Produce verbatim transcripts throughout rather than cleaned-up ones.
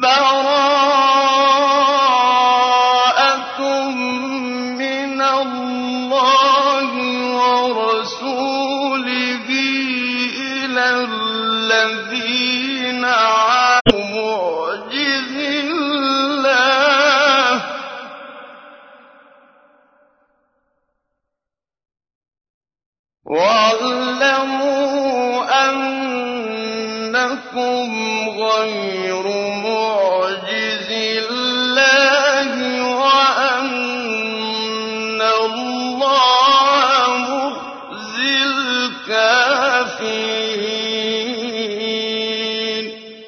بَرَاءَةٌ مِّنَ اللَّهِ وَرَسُولِهِ إِلَى الَّذِينَ عَاهَدتُّم مُّعْجِزِي اللَّهِ ۗ وَاعْلَمُوا أَنَّكُمْ غَيْرُ مُعْجِزِي اللَّهِ وَأَنَّ اللَّهَ مُخْزِي الْكَافِرِينَ.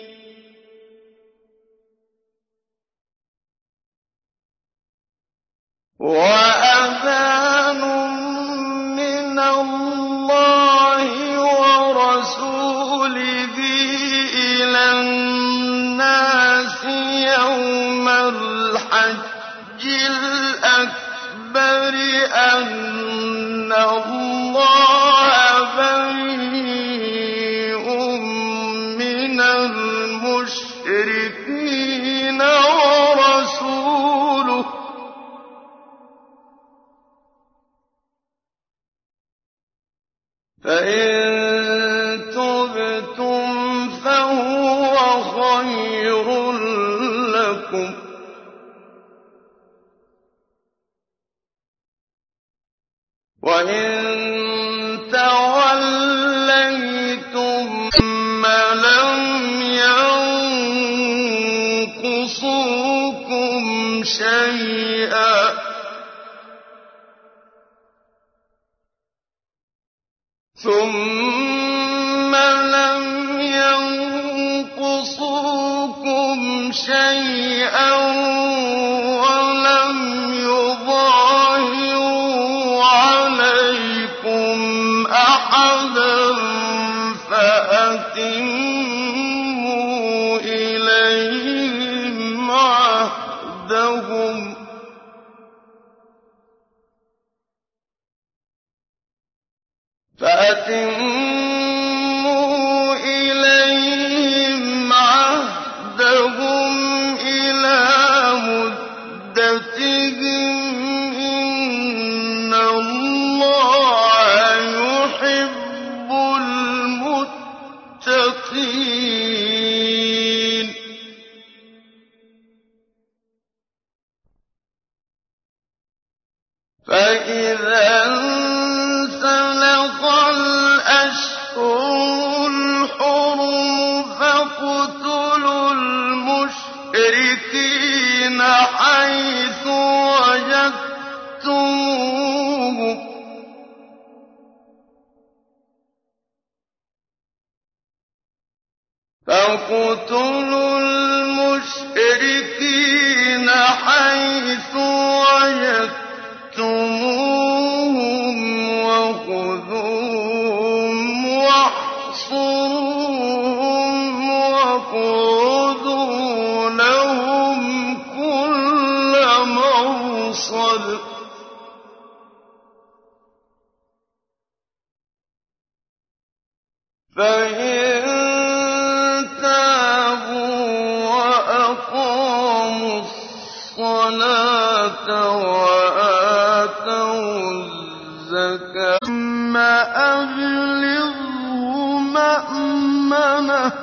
وَأَذَانٌ مِّنَ اللَّهِ وَرَسُولِهِ إِلَى النَّاسِ يَوْمَ الْحَجِّ الْأَكْبَرِ أَنَّ اللَّهَ بَرِيءٌ مِّنَ الْمُشْرِكِينَ وَرَسُولُهُ ۚ فَإِن تُبْتُمْ فَهُوَ خَيْرٌ لَّكُمْ ۖ وَإِن تَوَلَّيْتُمْ فَإِنَّمَا لَمْ يَنقُصُوكُمْ شَيْئًا ثُمَّ لَمْ يَنقُصُوكُمْ شَيْئًا وَلَمْ يُظَاهِرُوا عَلَيْكُمْ أَحَدًا فَأَتِمُّوا إِلَيْهِمْ عَهْدَهُمْ ۖ فَأَتِمُّوا إِلَيْهِمْ عَهْدَهُمْ إِلَىٰ مُدَّتِهِمْ ۖ إِنَّ اللَّهَ يُحِبُّ الْمُتَّقِينَ. فَإِذَا انسَلَخَ الْأَشْهُرُ الْحُرُمُ فَاقْتُلُوا الْمُشْرِكِينَ حَيْثُ وَجَدتُّمُوهُمْ فَاقْتُلُوا الْمُشْرِكِينَ حَيْثُ وَجَدتُّمُوهُمْ وَخُذُوهُمْ وَاحْصُرُوهُمْ وَاقْعُدُوا لَهُمْ كُلَّ مَرْصَدٍ ۚ فَإِن تَابُوا وَأَقَامُوا الصَّلَاةَ وَآتَوُا الزَّكَاةَ ثُمَّ أَبْلِغْهُ مَأْمَنَهُ ۚ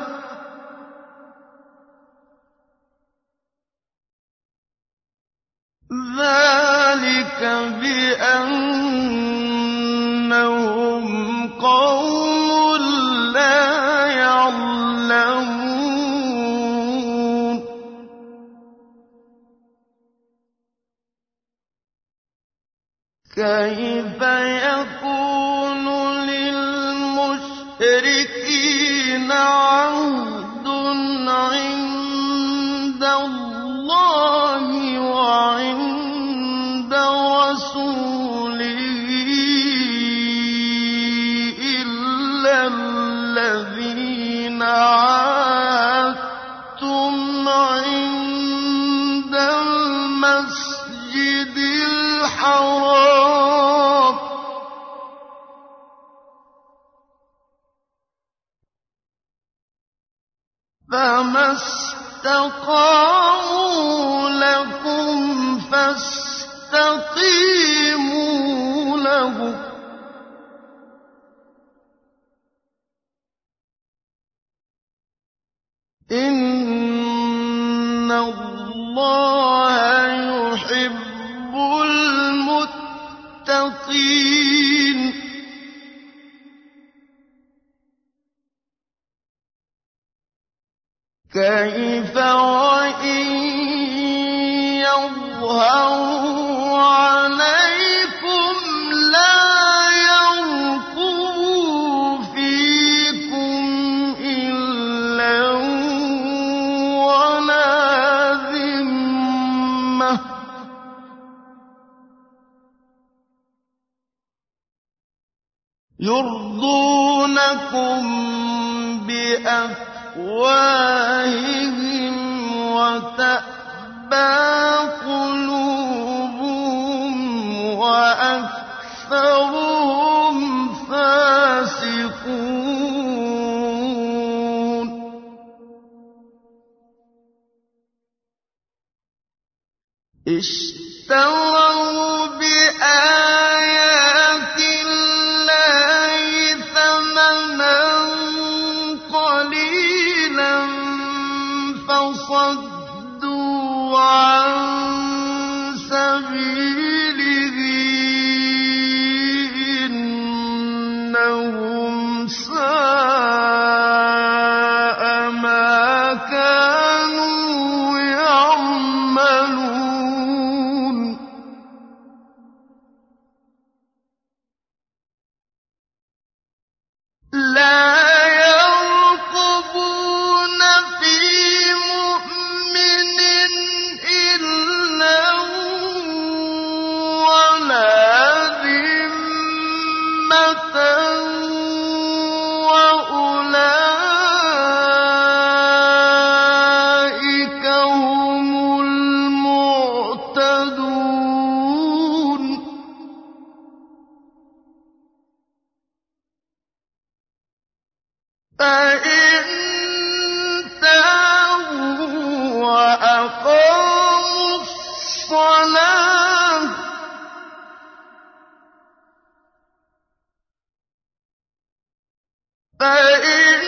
ذَٰلِكَ بِأَنَّهُمْ قَوْمٌ لَّا يَعْلَمُونَ. كَيْفَ يَكُونُ لِلْمُشْرِكِينَ عَهْدٌ عِندَ اللَّهِ وَعِندَ رَسُولِهِ إِلَّا الَّذِينَ عَاهَدتُّمْ عِندَ الْمَسْجِدِ الْحَرَامِ ۖ فَمَا اسْتَقَامُوا لَكُمْ فَاسْتَقِيمُوا لَهُمْ ۚ إِنَّ اللَّهَ يُحِبُّ الْمُتَّقِينَ. كيف وإن يظهروا عليكم لا يرقبوا فيكم إلا ولا ذمة، يرضونكم بأفواههم وتأبى قلوبهم وأكثرهم فاسقون. اشتروا بآيات الله ثمنا قليلا فصدوا عن سبيله، إنهم ساء ما كانوا يعملون. لا يرقبون في مؤمن إلا ولا ذمة، وأولئك هم المعتدون. فإن تابوا وأقاموا الصلاة فإن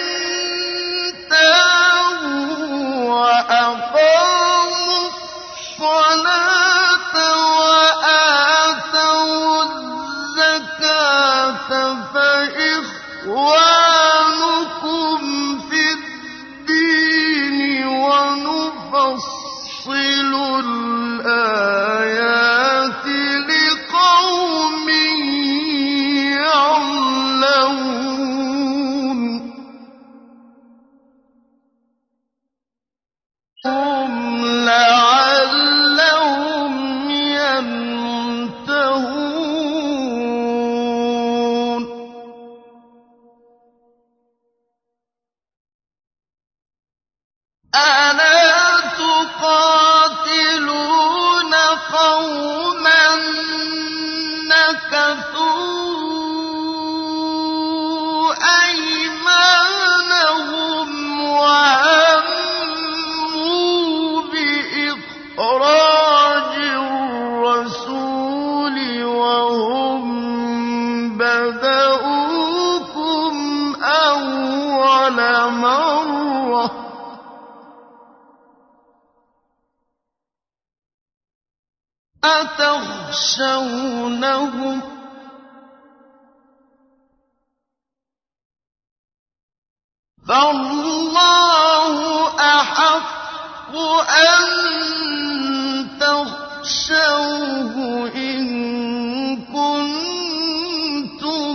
تابوا وأقاموا الصلاة وآتوا الزكاة فإخوانكم في الدين، ونفصل الآيات لقوم يعلمون. هم لعلهم ينتهون. ألا تقاتلون قوما نكثوا أيمانهم وهموا بإخراج الرسول وهم بدؤوكم أول مرة، أتخشونهم؟ فالله أحق أن تخشوه إن كنتم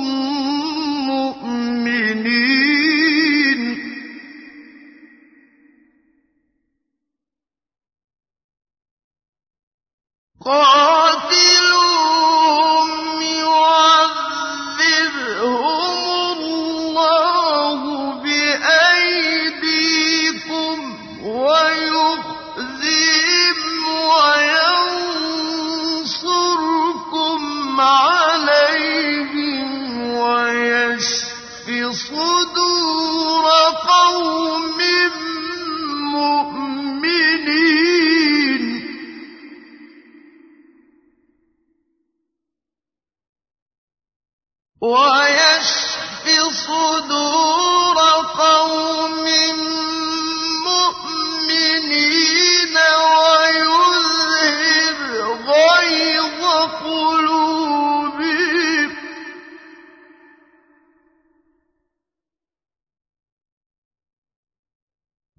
مؤمنين. قاتلوهم يعذبهم الله بأيديكم ويخزهم وينصركم عليهم ويشف صدور قوم مؤمنين.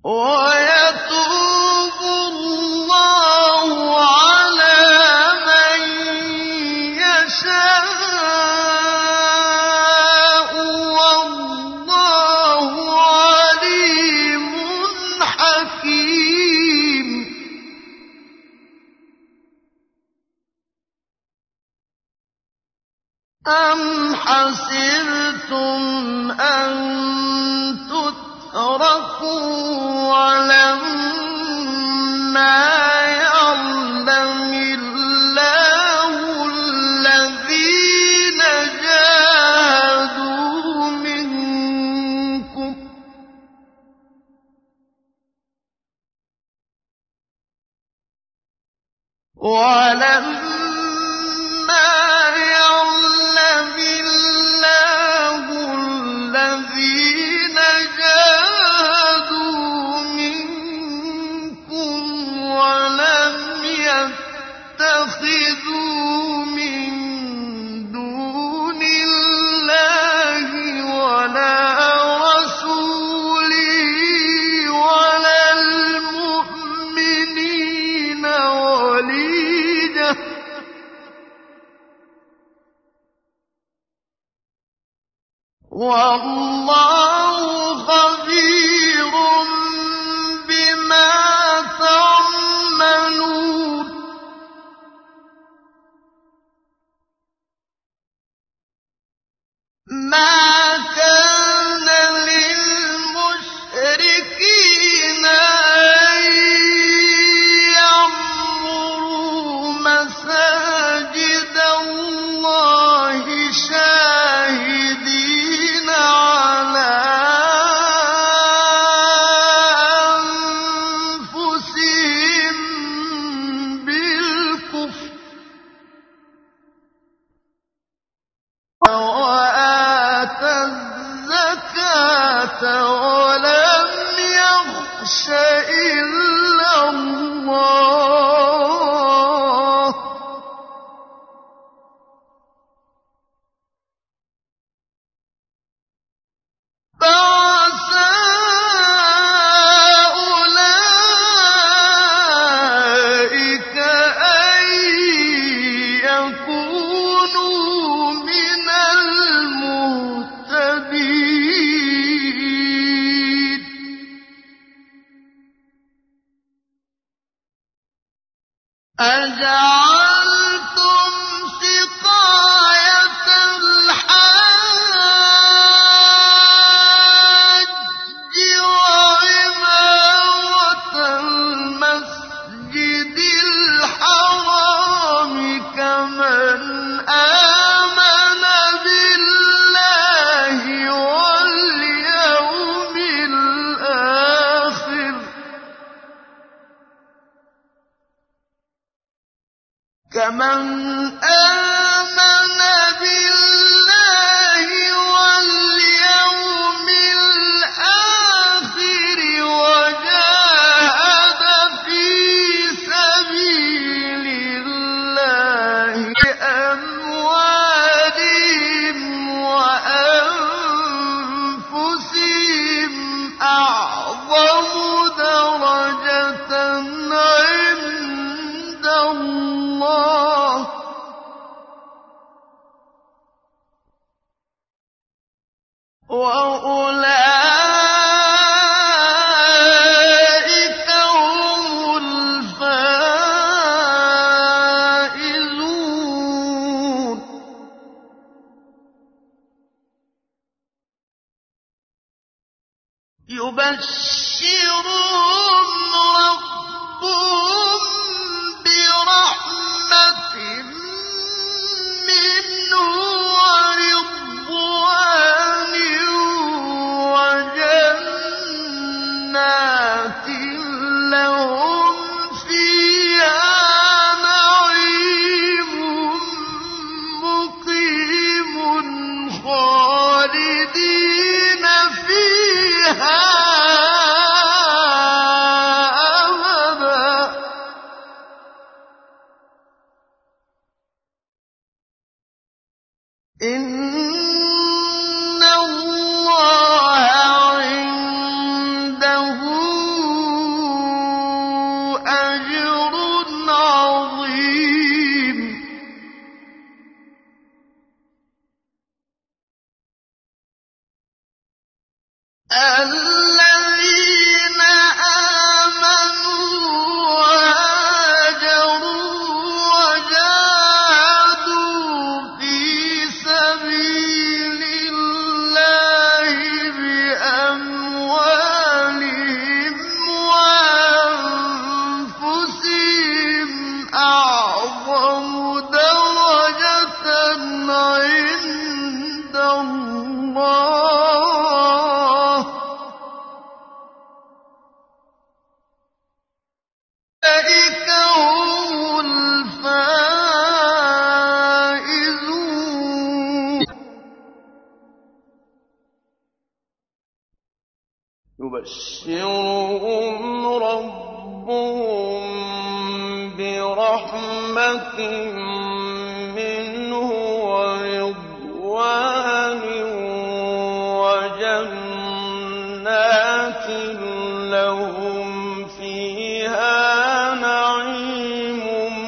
وَيَتُوبُ اللَّهُ عَلَىٰ مَن يَشَاءُ ۗ وَاللَّهُ عَلِيمٌ حَكِيمٌ. أَمْ حَسِبْتُمْ أَن تُتْرَكُوا وَلَمَّا يَعْلَمِ اللَّهُ الَّذِينَ جَاهَدُوا مِنكُمْ وَلَمَّا يَعْلَمِ اللَّهُ الَّذِينَ جَاهَدُوا مِنكُمْ وَلَمْ يَتَّخِذُوا مِن دُونِ اللَّهِ وَلَا رَسُولِهِ وَلَا الْمُؤْمِنِينَ وَلِيجَةً ۚ وَاللَّهُ خَبِيرٌ بِمَا تَعْمَلُونَ. مَا كَانَ لِلْمُشْرِكِينَ أَن يَعْمُرُوا مَسَاجِدَ اللَّهِ شَاهِدِينَ عَلَىٰ أَنفُسِهِم بِالْكُفْرِ وَآتَى الزَّكَاةَ وَلَمْ يَخْشَ إِلَّا اللَّهَ فَعَسَىٰ أُولَٰئِكَ أَن يَكُونُوا مِنَ الْمُهْتَدِينَ. أَجَعَلْتُمْ سِقَايَةَ الْحَاجِّ وَعِمَارَةَ الْمَسْجِدِ الْحَرَامِ كَمَنْ آمَنَ بِاللَّهِ وَالْيَوْمِ الْآخِرِ كَمَنْ آمَنَ بِاللَّهِ وَالْيَوْمِ الْآخِرِ وَجَاهَدَ فِي سَبِيلِ اللَّهِ بِأَمْوَالِهِمْ وَأَنفُسِهِمْ أَعْظَمُ دَرَجَةً عِندَ اللَّهِ يُبَشِّرُهُمْ رَبُّهُم بِرَحْمَةٍ مِّنْهُ وَرِضْوَانٍ وَجَنَّاتٍ لَّهُمْ فِيهَا نَعِيمٌ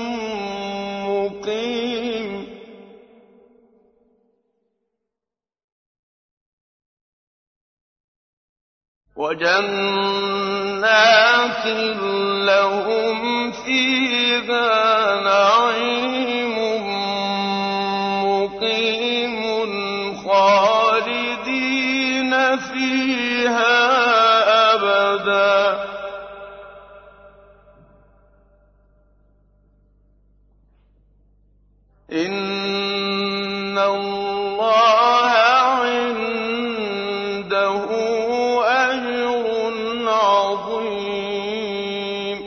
مُّقِيمٌ وَجَنَّاتٍ لَّهُمْ فِيهَا نَعِيمٌ مُّقِيمٌ خَالِدِينَ فِيهَا أَبَدًا ۚ إِنَّ اللَّهَ عِندَهُ أَجْرٌ عَظِيمٌ.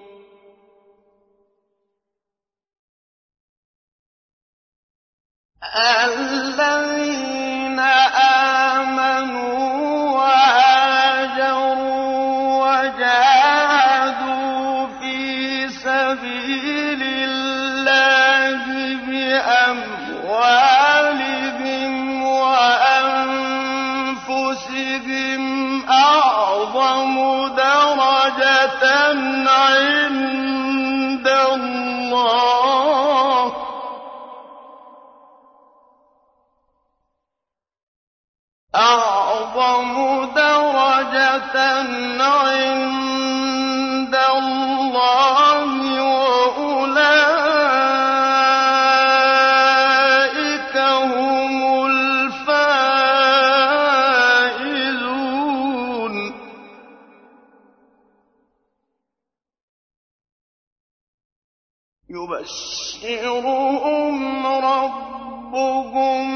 الَّذِينَ آمَنُوا وَهَاجَرُوا وَجَاهَدُوا فِي سَبِيلِ اللَّهِ بِأَمْوَالِهِمْ وَأَنفُسِهِمْ أَعْظَمُ دَرَجَةً عِندَ اللَّهِ أَعْظَمُ دَرَجَةً عِندَ اللَّهِ وَأُولَٰئِكَ هُمُ الْفَائِزُونَ. يُبَشِّرُهُمْ رَبُّهُم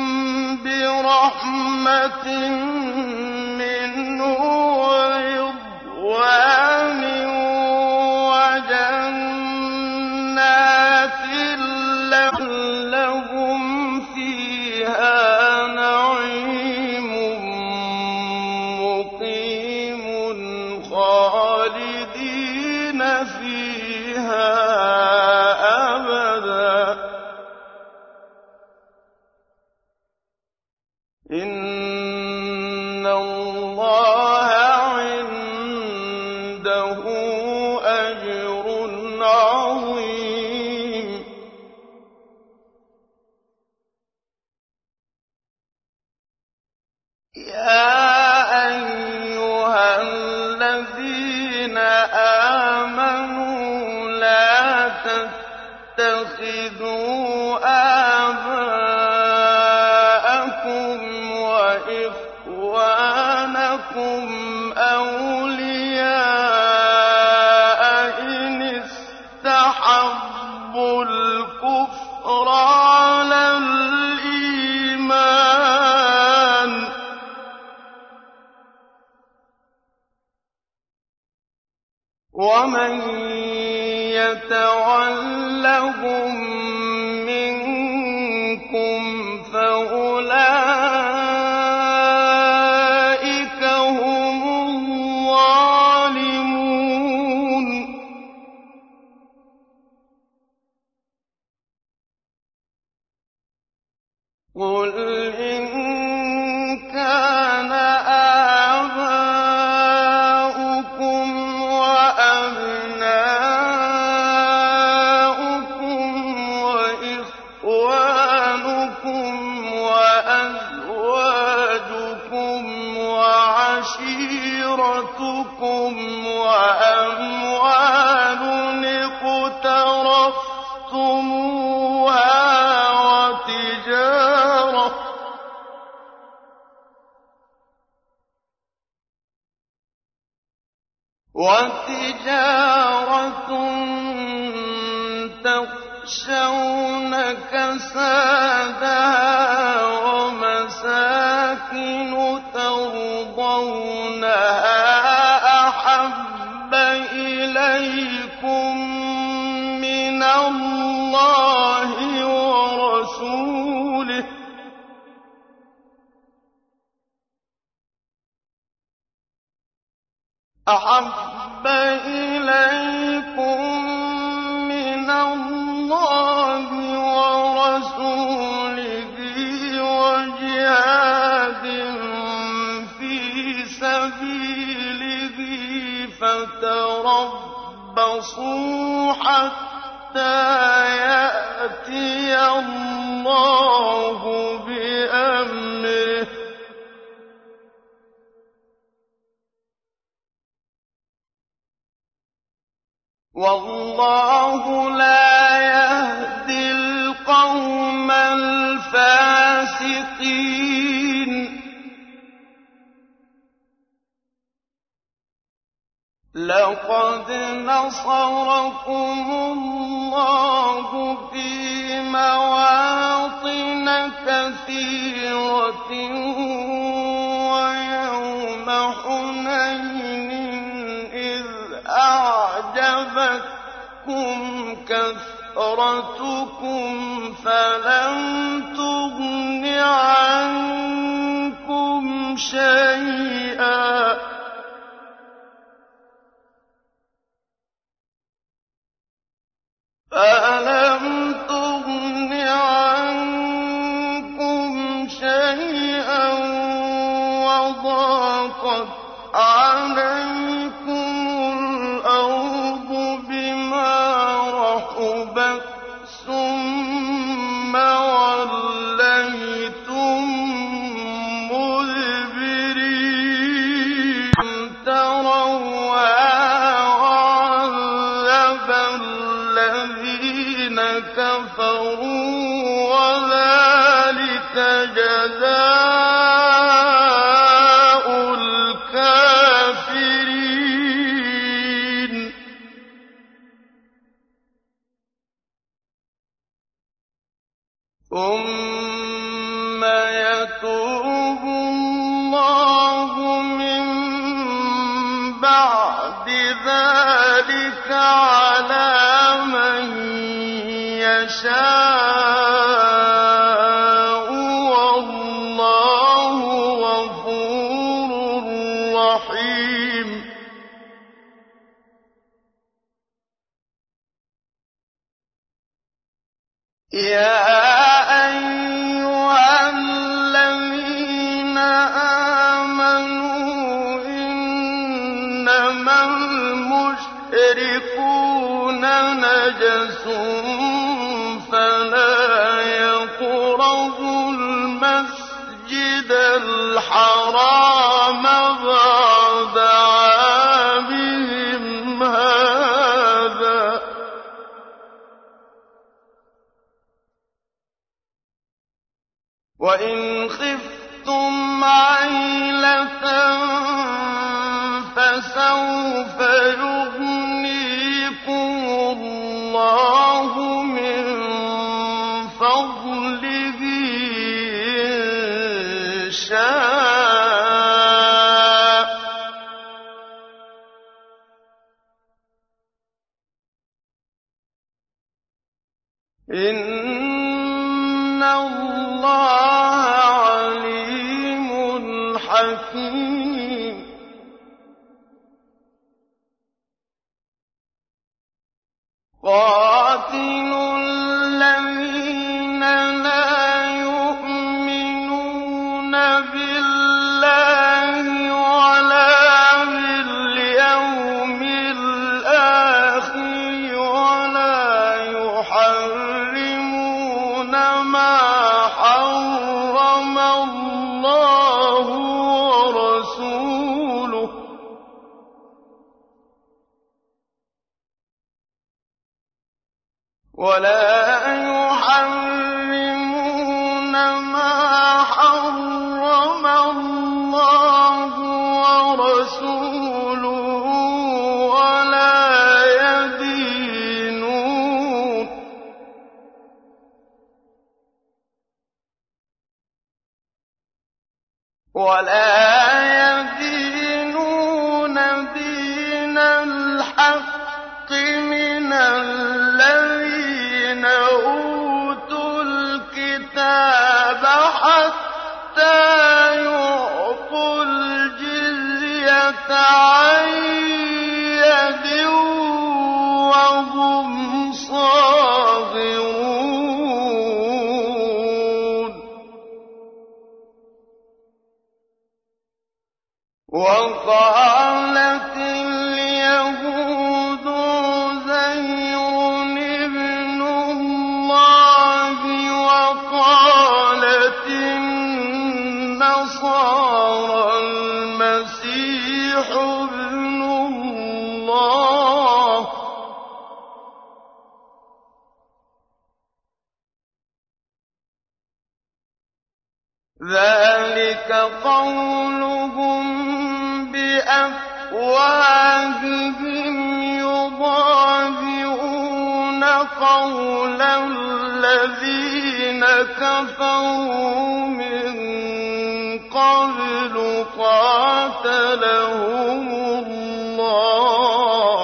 بِرَحْمَةٍ مِّنْهُ وَرِضْوَانٍ وَجَنَّاتٍ لَّهُمْ فِيهَا نَعِيمٌ مُّقِيمٌ خَالِدِينَ فِيهَا أَبَدًا ۚ إِنَّ اللَّهَ عِندَهُ أَجْرٌ عَظِيمٌ. يَا أَيُّهَا الَّذِينَ آمَنُوا لَا تَتَّخِذُوا آبَاءَكُمْ وَإِخْوَانَكُمْ أَوْلِيَاءَ إِنِ اسْتَحَبُّوا الْكُفْرَ عَلَى الْإِيمَانِ ۚ وَمَن يَتَوَلَّهُم مِّنكُمْ فَأُولَٰئِكَ هُمُ الظَّالِمُونَ. قُلْ إِن كَانَ آبَاؤُكُمْ وَأَبْنَاؤُكُمْ وَإِخْوَانُكُمْ وَأَزْوَاجُكُمْ وَعَشِيرَتُكُمْ وَأَمْوَالٌ اقْتَرَفْتُمُوهَا وَتِجَارَةٌ تَخْشَوْنَ كَسَادَهَا وَمَسَاكِنُ تَرْضَوْنَهَا أَحَبَّ إِلَيْكُم مِّنَ اللَّهِ وَرَسُولِهِ أَحَبَّ إِلَيْكُم مِّنَ اللَّهِ وَرَسُولِهِ وَجِهَادٍ فِي سَبِيلِهِ فَتَرَبَّصُوا حَتَّىٰ يَأْتِيَ اللَّهُ بِأَمْرِهِ ۗ وَاللَّهُ لَا يَهْدِي الْقَوْمَ الْفَاسِقِينَ. لَقَدْ نَصَرَكُمُ اللَّهُ فِي مَوَاطِنَ كَثِيرَةٍ وَيَوْمَ حُنَيْنٍ إِذْ أَعْجَبَتْكُمْ كَثْرَتُكُمْ فَلَمْ تُغْنِ عَنكُمْ شَيْئًا فَلَمْ تُغْنِ عَنكُمْ شَيْئًا وَضَاقَتْ عَلَيْكُمُ الْأَرْضُ بِمَا رَحُبَتْ ثُمَّ وَلَّيْتُم مُّدْبِرِينَ. أَلَمْ تَرَوْهَا وَعَذَّبَ الَّذِينَ كَفَرُوا وَذَٰلِكَ جَزَاءُ الْكَافِرِينَ. ثُمَّ يَتُوبُ اللَّهُ مِن بَعْدِ ذَٰلِكَ عَلَىٰ مَن يَشَاءُ ۗ وَاللَّهُ غَفُورٌ رَّحِيمٌ. يَا أَيُّهَا الَّذِينَ آمَنُوا إِنَّمَا الْمُشْرِكُونَ نَجَسٌ فَلَا يَقْرَبُوا الْمَسْجِدَ الْحَرَامَ بَعْدَ عَامِهِمْ هَٰذَا ۚ وَإِنْ خِفْتُمْ عَيْلَةً فَسَوْفَ يُغْنِيكُمُ اللَّهُ مِن فَضْلِهِ إِن شَاءَ ۚ إِنَّ اللَّهَ عَلِيمٌ حَكِيمٌ. قَاتِلُوا الَّذِينَ لَا يُؤْمِنُونَ بِاللَّهِ وَلَا بِالْيَوْمِ الْآخِرِ وَلَا يُحَرِّمُونَ مَا حَرَّمَ اللَّهُ وَرَسُولُهُ وَلَا يُحَرِّمُونَ مَا حَرَّمَ اللَّهُ وَرَسُولُهُ وَلَا يَدِينُونَ وَلَا يَدِينُونَ دِينَ الْحَقِّ مِنَ الَّذِينَ أُوتُوا الْكِتَابَ حَتَّىٰ يُعْطُوا الْجِزْيَةَ عَن وقالت اليهود عزير ابن الله وقالت النصارى المسيح ابن الله ذلك قولهم بأفواههم يضاهئون قول الذين كفروا من قبل قاتلهم الله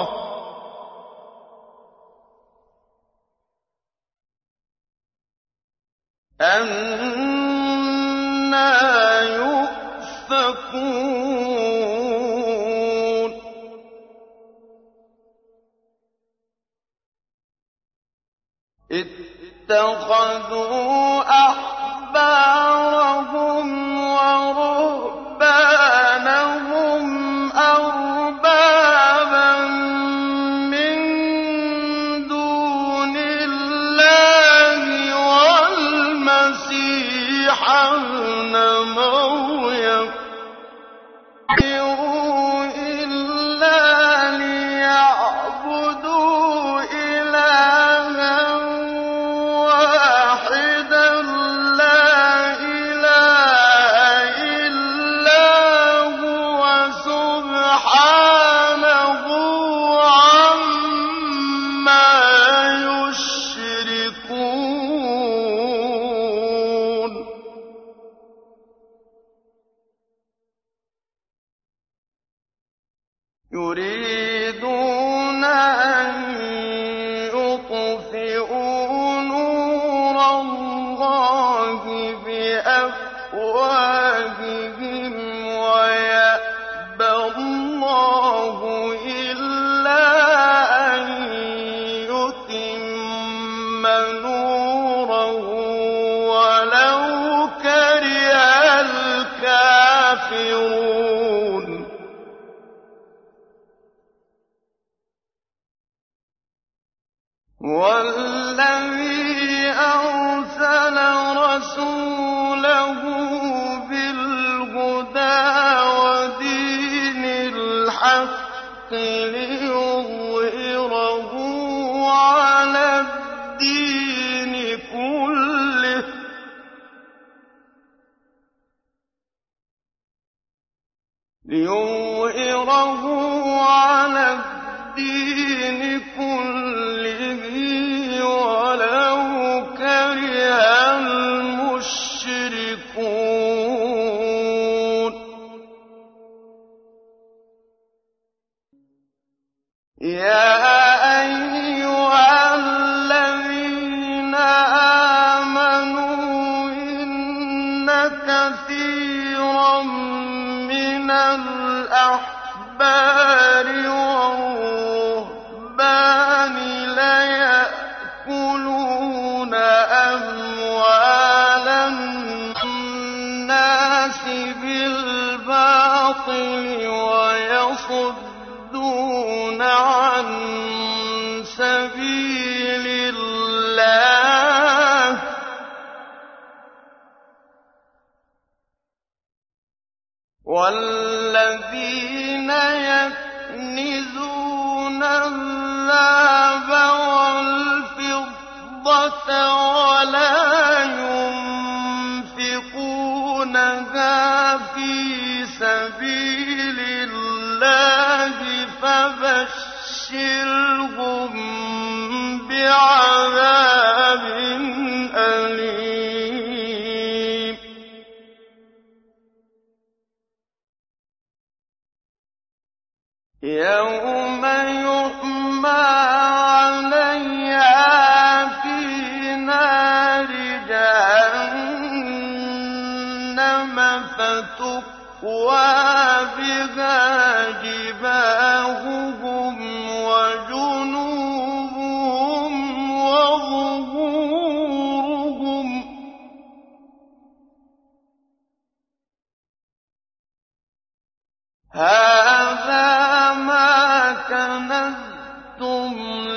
أنى يؤفكون اتخذوا أحبارهم ورهبانهم أربابا من دون الله والمسيح ابن مريم إلا ليعبدوا إلها واحدا لا إله إلا هو سبحانه عما يشركون يريدون أن يطفئوا نور الله بأفواههم ويأبى الله إلا أن يتم نوره ولو كره الكافرون والذي أرسل رسوله بالهدى ودين الحق ليظهره على الدين كله ليظهره على الدين كله ولو كره المشركون يا أيها الذين آمنوا إن كثيرا من الأحبار والرهبان ليأكلون أموال الناس بالباطل ويصدون عن سبيل الله والذين يكنزون الذهب والفضة ولا ينفقونها في سبيل الله فبشرهم بعذاب أليم يوم يحمى عليها في نار جهنم فتكوى بها جباههم وجنوبهم وظهورهم هذا كَنَزْتُمْ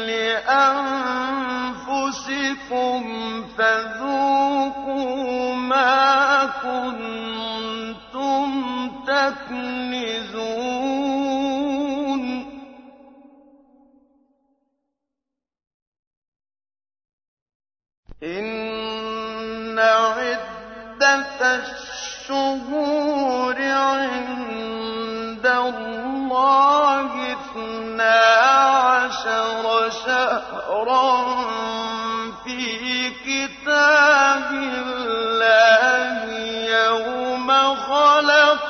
لِأَنفُسِكُمْ فَذُوقُوا مَا كُنتُمْ تَكْنِزُونَ إِنَّ عِدَّةَ الشُّهُورِ عِندَ اللَّهِ اثْنَا عَشَرَ شَهْرًا فِي كِتَابِ اللَّهِ يَوْمَ خَلَقَ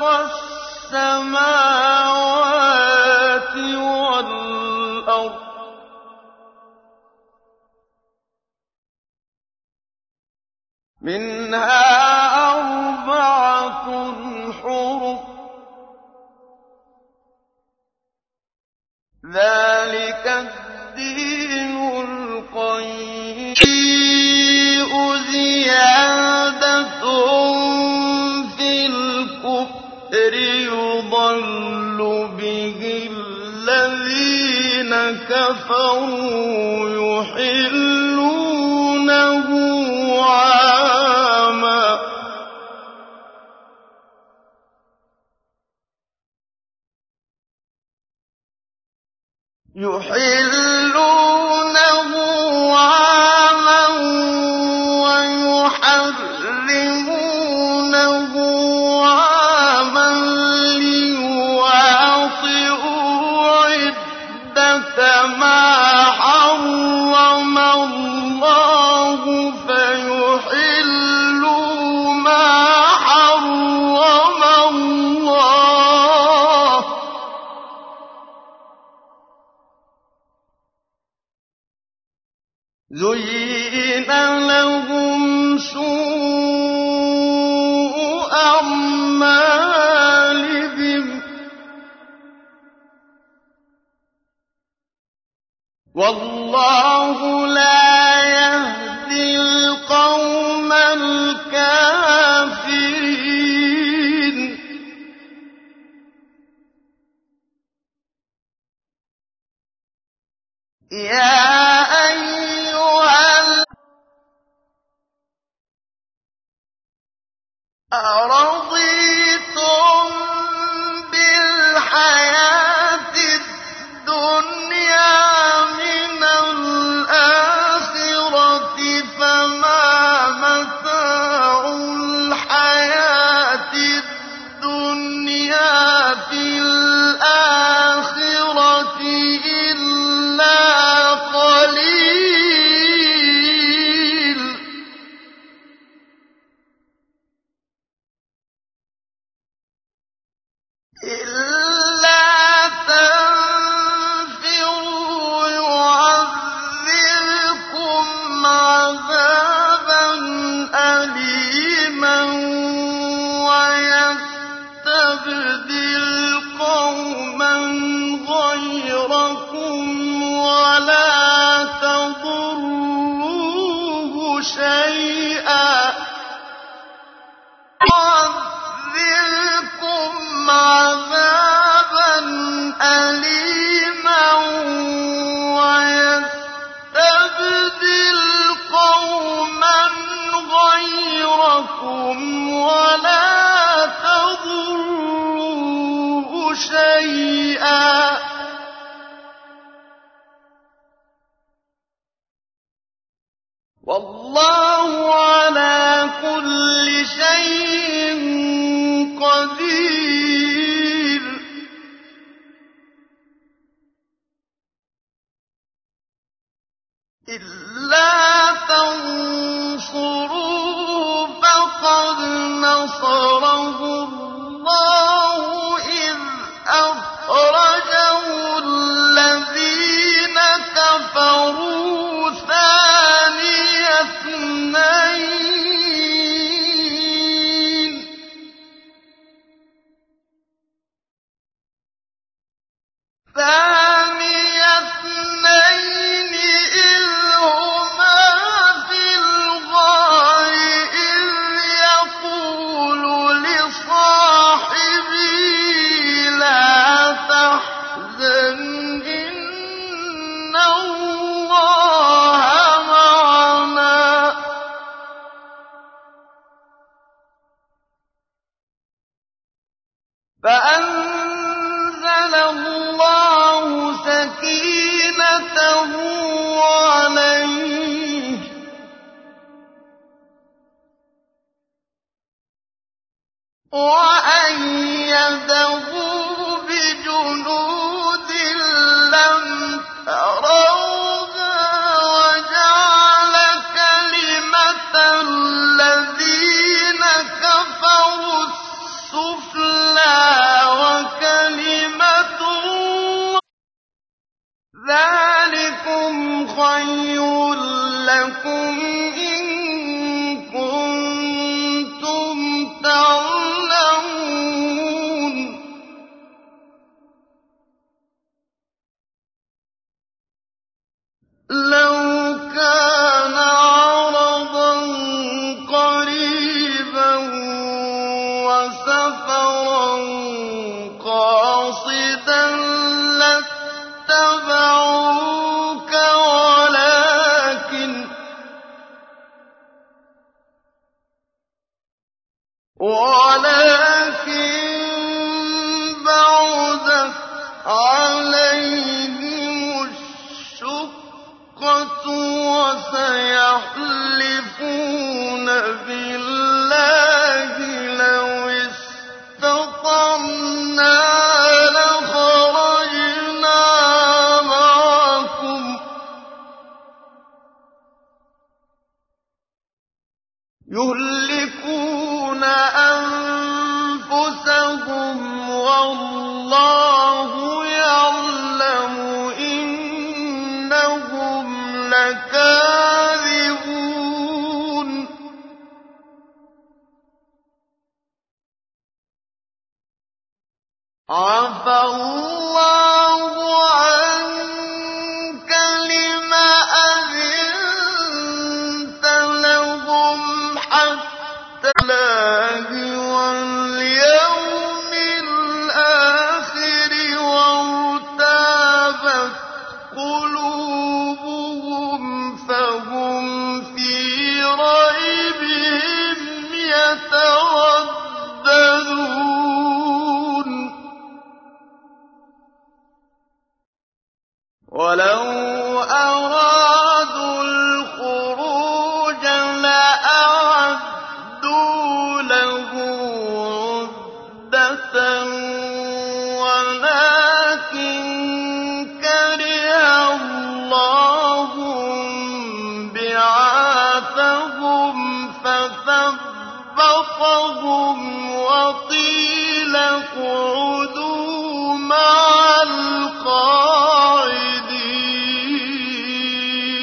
السَّمَاوَاتِ وَالْأَرْضَ ۚ مِنْهَا أَرْبَعَةٌ حُرُمٌ ۚ ذَٰلِكَ الدِّينُ الْقَيِّمُ ۚ زِيَادَةٌ فِي الْكُفْرِ يُضَلُّ بِهِ الَّذِينَ كَفَرُوا يُحِلُّونَهُ عَامًا وَيُحَرِّمُونَهُ عَامًا لِّيُوَاطِئُوا عِدَّةَ مَا حَرَّمَ اللَّهُ فَيُحِلُّوا مَا حَرَّمَ اللَّهُ ۚ زُيِّنَ لَهُمْ سُوءُ أَعْمَالِهِمْ ۗ وَاللَّهُ لَا يَهْدِي الْقَوْمَ الْكَافِرِينَ يَا أَيُّهَا أَرَضِيتُم بِالْحَيَاةِ الدُّنْيَا مِنَ الْآخِرَةِ فَمَا مَتَاعُ الْحَيَاةِ الدُّنْيَا فِي الْآخِرَةِ إِلَّا قَلِيلٌ إِلَّا تَنفِرُوا يُعَذِّبْكُمْ عَذَابًا أَلِيمًا وَيَسْتَبْدِلْ قَوْمًا غَيْرَكُمْ وَلَا تَضُرُّوهُ شَيْئًا يُعَذِّبْكُمْ عَذَابًا أَلِيمًا وَيَسْتَبْدِلْ قَوْمًا غَيْرَكُمْ وَلَا تَضُرُّوهُ شَيْئًا ۗ وَاللَّهُ عَلَىٰ كُلِّ شَيْءٍ قَدِيرٌ إِلَّا تَنصُرُوهُ فَقَدْ نَصَرَهُ اللَّهُ إِذْ أَخْرَجَهُ الَّذِينَ كَفَرُوا ثَانِيَ اثْنَيْنِ إِذْ هُمَا فِي الْغَارِ إِذْ يَقُولُ لِصَاحِبِهِ زينته عليه وأيده بجنود لم تروها وجعل كلمة الذين كفروا السفلى وكلمة الله ذلكم خير لكم إن كنتم تعلمون لو كان عرضا قريبا وسفرا قاصدا لاتبعوك ولكن ولكن بعدت عليهم الشقة وسيحلفون بالله لو استطعنا لخرجنا معكم يهلكون أنفسهم والله يعلم إنهم لكاذبون عفى الله عنك لم أذنت لهم حتى الله واليوم الآخر وارتابت قلوبهم فهم في ريبهم يترددون ولو أرادوا الخروج لأعدوا له عدة ولكن كره الله بعاثهم فثبطهم وقيل اقعدوا مع القاعدين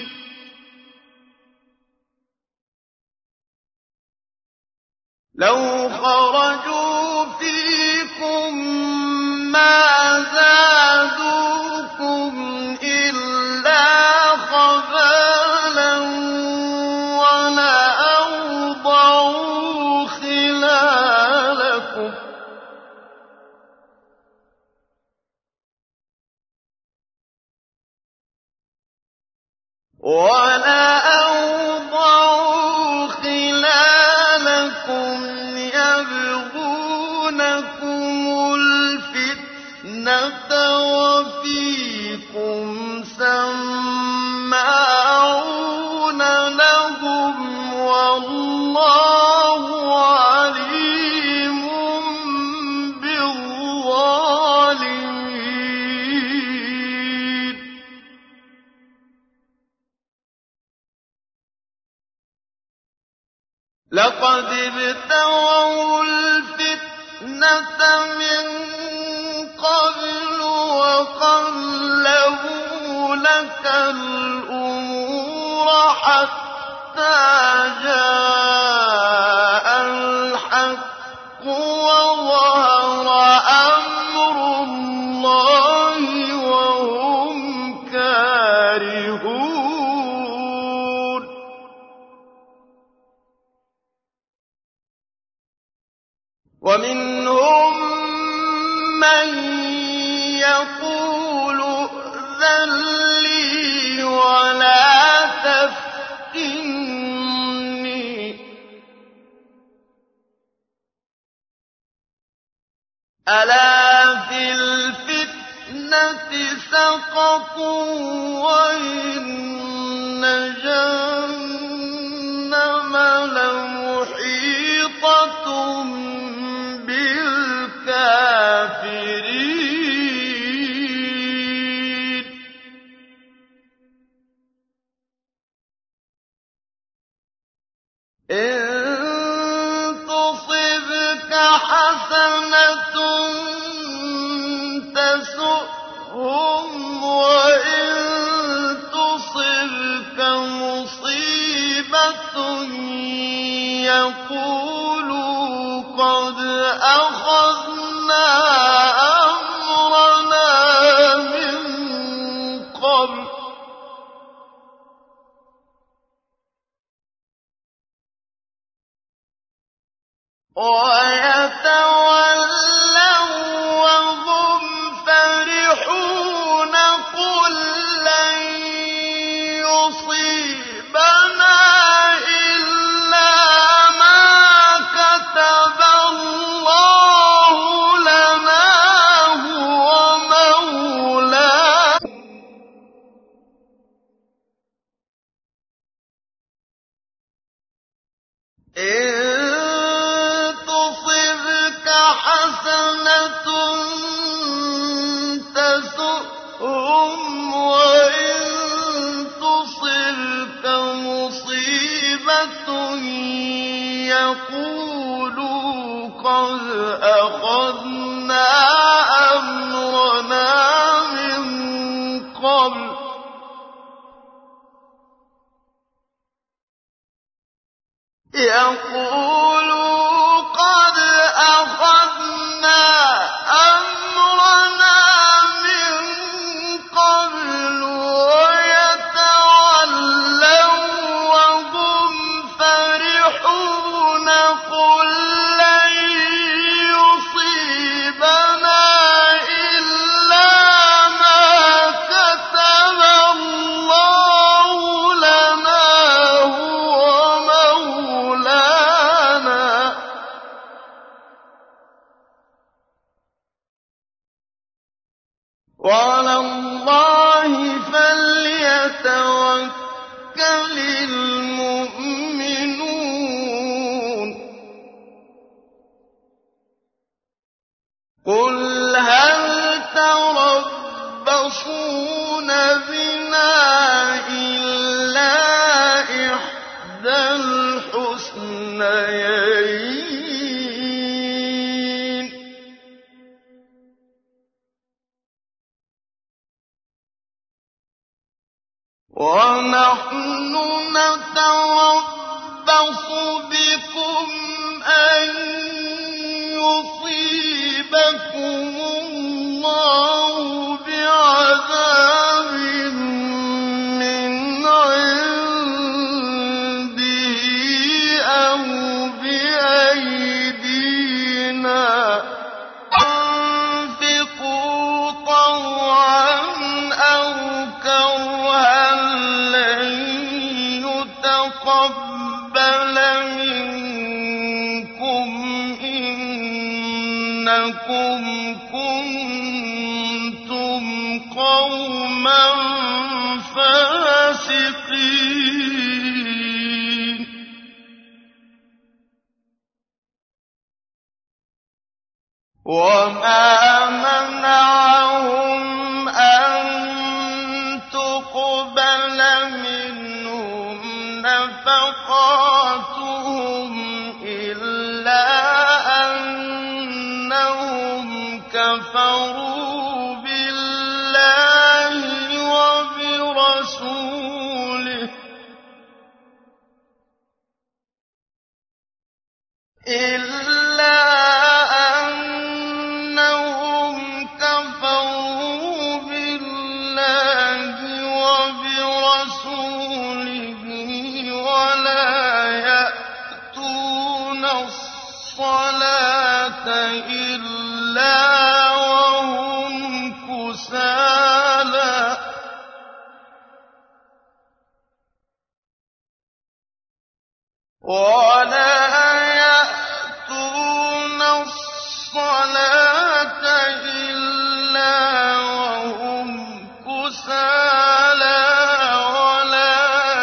لو خرجوا فيكم ما زادوكم إلا خبالا ولأوضعوا خلالكم وَلَأَوْضَعُوا خِلَالَكُمْ يَبْغُونَكُمُ الْفِتْنَةَ وَفِيكُمْ سَمَّاعُونَ لَهُمْ وَاللَّهُ عَلِيمٌ بِالظَّالِمِينَ لَقَدِ ابْتَغَوُا الْفِتْنَةَ مِن قَبْلُ وَقَلَّبُوا لَكَ الْأُمُورَ حَتَّىٰ جَاءَ الْحَقُّ وَظَهَرَ أَمْرُ اللَّهِ وَهُمْ كَارِهُونَ وَمِنْهُم مَّن يَقُولُ ائْذَن لِّي وَلَا تَفْتِنِّي حَسَنَةٌ تَسُؤْهُمْ وَإِن تُصِبْكَ مُصِيبَةٌ يَقُولُوا قَدْ أَخَذْنَا أَمْرَنَا مِن قَبْلُ وَيَتَوَلَّوا وَّهُمْ فَرِحُونَ قُل لَّن يُصِيبَنَا إِلَّا مَا كَتَبَ اللَّهُ لَنَا هُوَ مَوْلَانَا ۚ إِن تُصِبْكَ حَسَنَةٌ تَسُؤْهُمْ وَإِن تُصِبْكَ مُصِيبَةٌ يَقُولُوا قَدْ أَخَذْنَا أَمْرَنَا مِن قَبْلُ يَقُولُوا قَدْ أَخَذْنَا أَمْرَنَا مِن قَبْلُ وَيَتَوَلَّوا وَّهُمْ فَرِحُونَ قُل لَّن يُصِيبَنَا إِلَّا مَا كَتَبَ اللَّهُ لَنَا هُوَ مَوْلَانَا ۚ وَعَلَى اللَّهِ فَلْيَتَوَكَّلِ الْمُؤْمِنُونَ قُلْ هَلْ تَرَبَّصُونَ بِنَا إِلَّا إِحْدَى الْحُسْنَيَيْنِ ۖ وَنَحْنُ نَتَرَبَّصُ بِكُمْ أَن يُصِيبَكُمُ اللَّهُ بِعَذَابٍ مِّنْ عِندِهِ أَوْ بِأَيْدِينَا ۖ أَنفِقُوا طَوْعًا أَوْ كَرْهًا لَّن يُتَقَبَّلَ مِنكُمْ إِنَّكُمْ كُنتُمْ قَوْمًا فَاسِقِينَ وَمَا مَنَعَهُمْ أَن تُقْبَلَ مِنْهُمْ نَفَقَاتُهُمْ إِلَّا أَنَّهُمْ كَفَرُوا بِاللَّهِ وَبِرَسُولِهِ إِلَّا أَنَّهُمْ كَفَرُوا بِاللَّهِ وَبِرَسُولِهِ وَلَا يَأْتُونَ الصَّلَاةَ إِلَّا وَهُمْ كُسَالَىٰ وَلَا يَأْتُونَ الصَّلَاةَ إِلَّا وَهُمْ كُسَالَىٰ وَلَا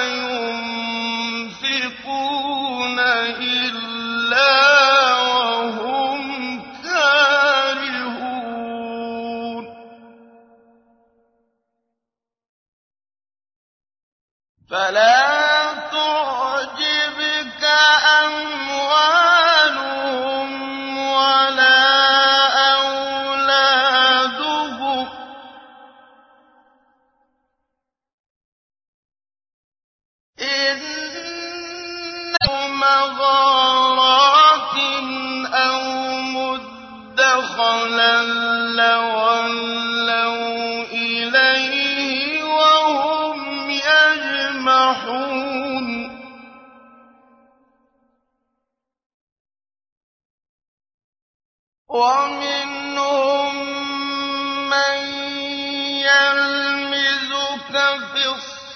يُنفِقُونَ إِلَّا وَهُمْ كَارِهُونَ فَلَا تُعْجِبْكَ أَمْوَالُهُمْ وَلَا مغارات أو مدخلا لولوا إليه وهم يجمحون ومنهم من يلمزك في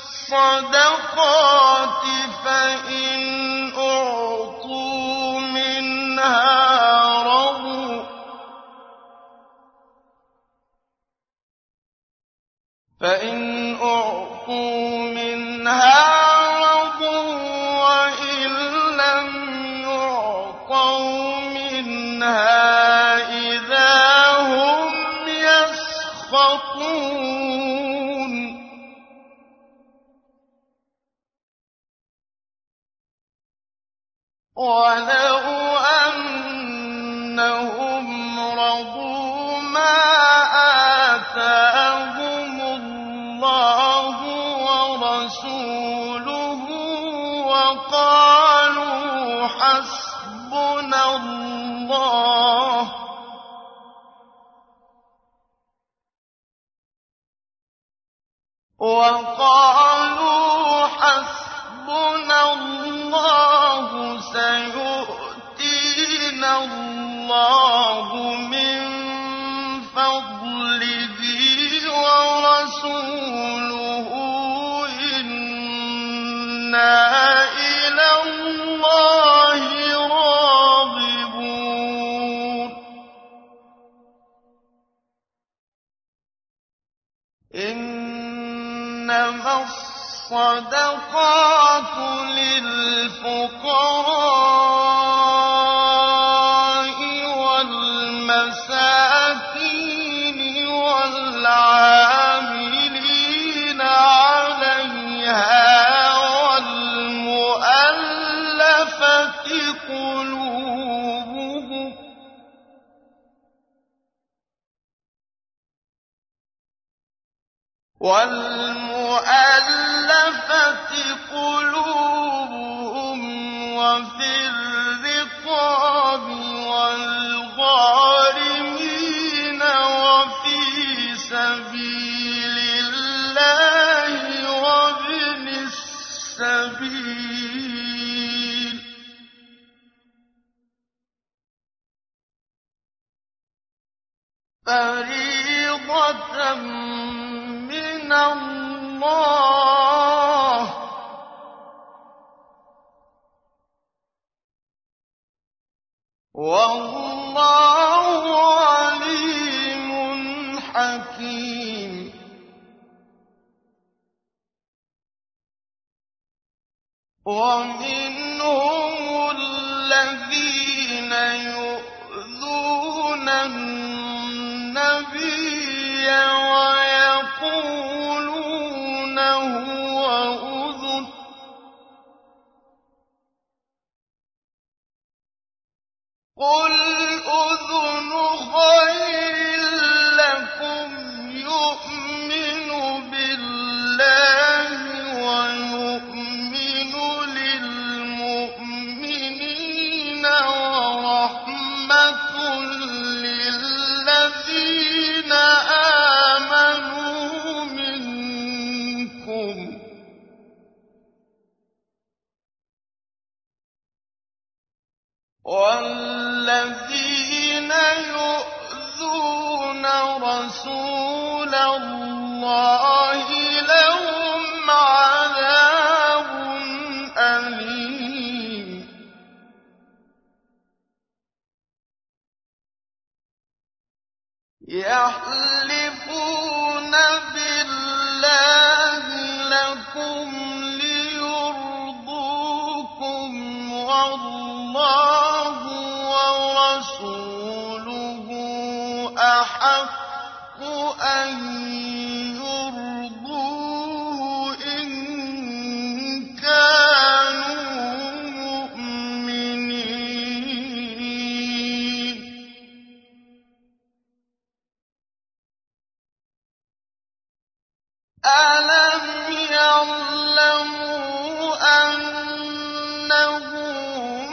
الصدقات فإن أعطوا منها رضوا فإن أعطوا منها رضوا وإن لم يعطوا منها إذا هم يسخطون ولو أنهم رضوا ما آتاهم الله ورسوله وقالوا حسبنا الله وقالوا حسبنا الله سيؤتينا الله من فضله ورسوله إنا إلى الله راغبون إنما الصدقات للفقراء والمساكين والعاملين عليها والمؤلفة قلوبهم والمؤلفة قلوبهم وفي الرقاب والغارمين وفي سبيل الله وابن السبيل فريضة من الله والله عليم حكيم ومنهم الذين يؤذون النبي ويقولون هو أذن قل أذن خير لكم يؤمن بالله ويؤمن للمؤمنين ورحمة للذين آمنوا منكم والذين يؤذون رسول الله لهم عذاب أليم يحلفون بالله لكم ليرضوكم والله ورسوله أحق أن يرضوه إن كانوا مؤمنين ألم يعلموا أنه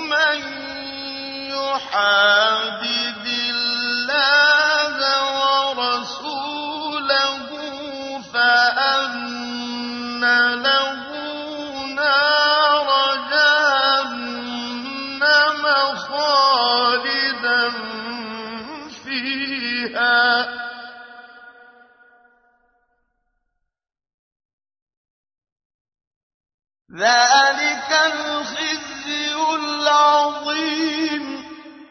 ذلك الخزي العظيم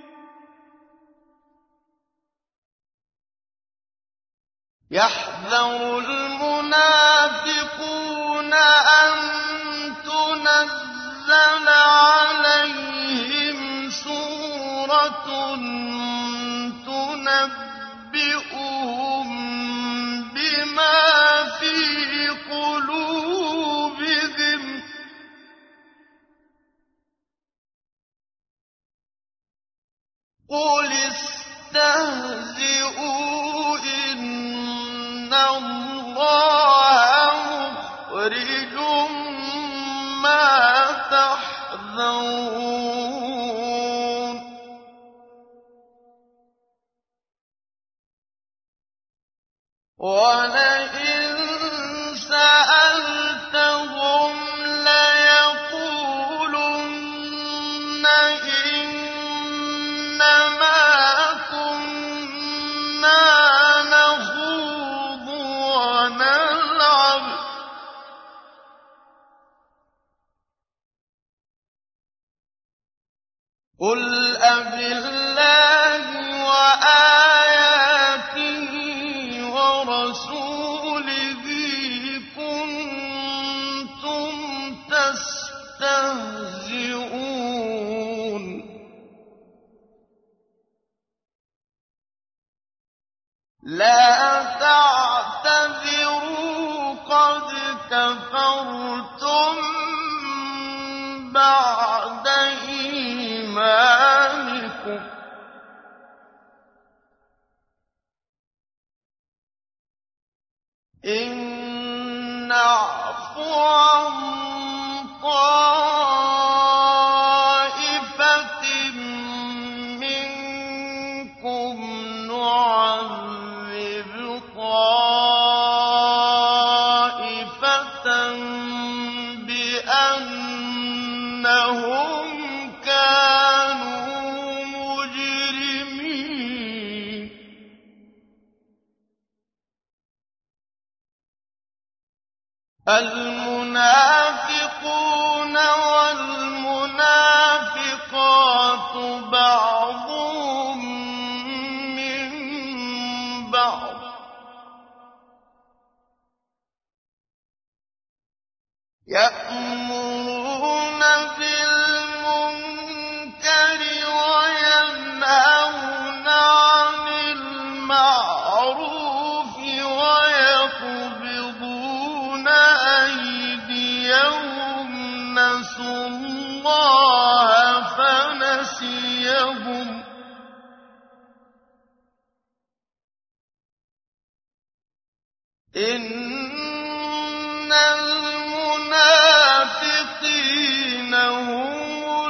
يحذر المنافقون أن تنزل عليهم سورة تنبئهم بما في قلوبهم قل استهزئوا إن الله مخرج ما تحذرون ولئن سألتهم ليقولن إنما كنا نخوض ونلعب قل أبالله وآياته ورسوله كنتم تستهزئون لا تعتذروا قد كفرتم بعد إيمانكم إن نعف عن طائفة منكم نعذب طائفة بأنهم كانوا مجرمين المنافقون والمنافقات بعضهم من بعض يأمرون بالمنكر وينهون عن المعروف ويقبضون أيديهم نسوا الله فنسيهم إن المنافقين هم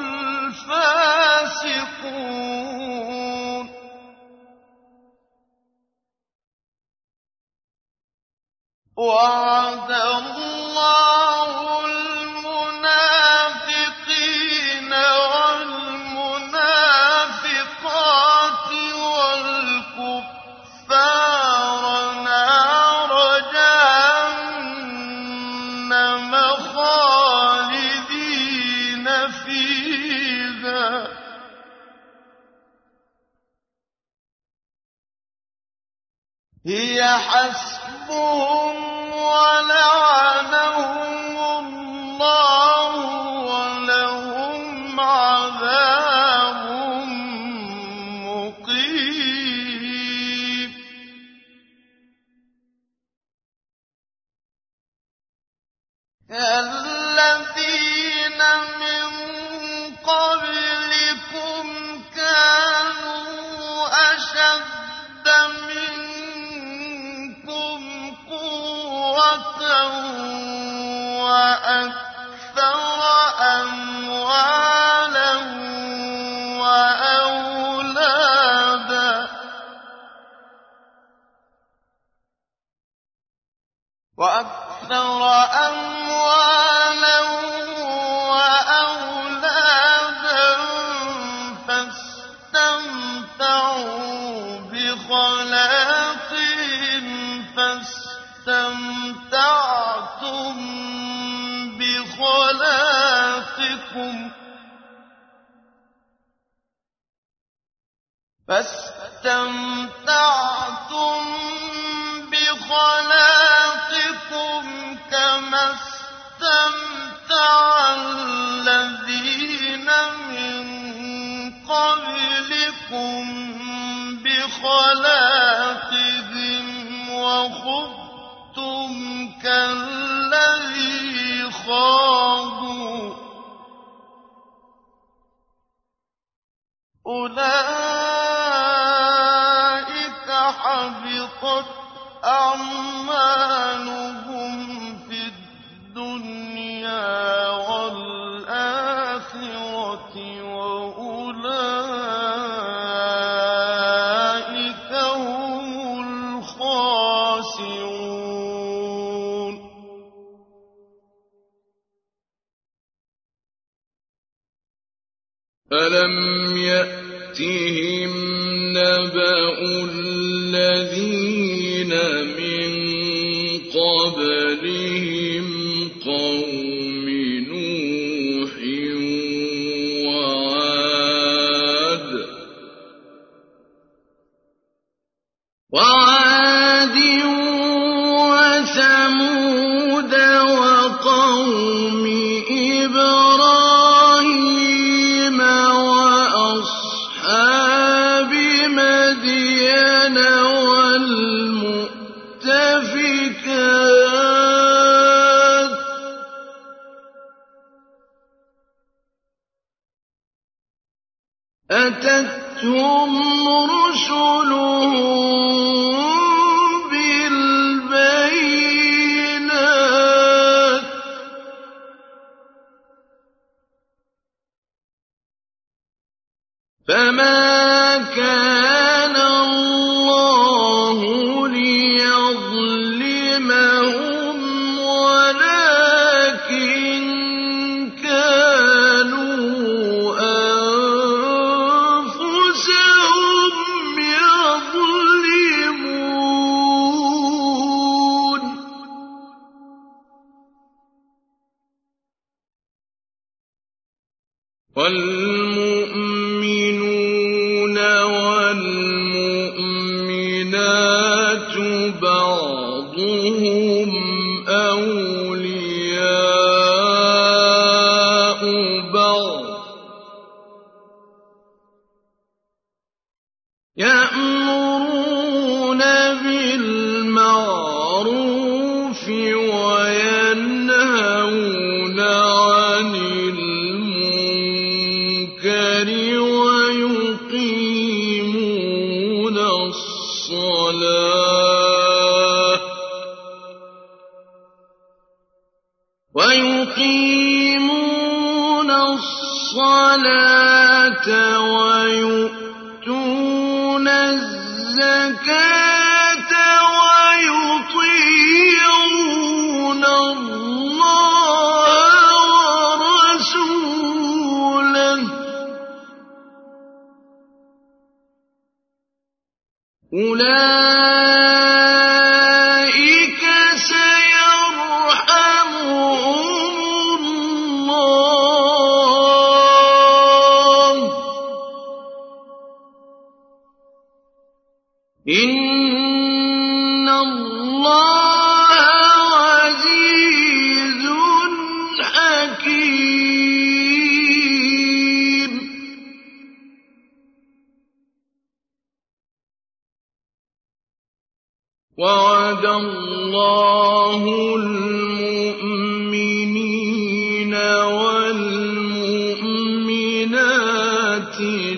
الفاسقون وعد الله المنافقين والمنافقات والكفار نار جهنم خالدين فيها هي حسبهم ولعنهم الله ولهم عذاب مقيم الذين من قبلكم كانوا أشد منكم قوة وأكثر أموالا وأولادا وأكثر أموالا وأولادا فاستمتعوا بخلاقهم فاستمتعتم بخلاقكم فاستمتعتم بخلاقكم كما استمتع الذين من قبلكم بخلاقهم وخضتم كالذي خاضوا أولئك حبطت أعمالهم في الدنيا والآخرة وأولئك هم الخاسرون. ألم يأتهم نبأ الذين من قبلهم قوم نوح وعاد وعاد وثمود وقوم إبراهيم وأصحاب مدين والمؤتفكات أتتهم رسلهم بالبينات فما كان الله ليظلمهم ولكن كانوا أنفسهم يظلمون. والمؤمنون والمؤمنات بعضهم أولياء بعض يأمرون بالمعروف وينهون عن المنكر ويقيمون الصلاة ويقيمون الصلاة ويؤتون الزكاة ويطيعون الله ورسوله أولئك سيرحمهم الله إن الله عزيز حكيم. وعد الله المؤمنين والمؤمنات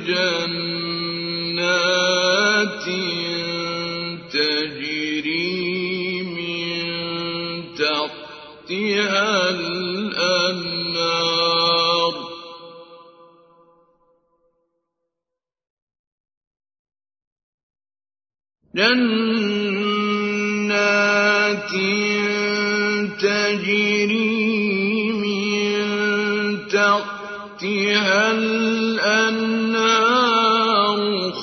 جنات تجري من تحتها الأنهار جنات تجري من تحتها الأنهار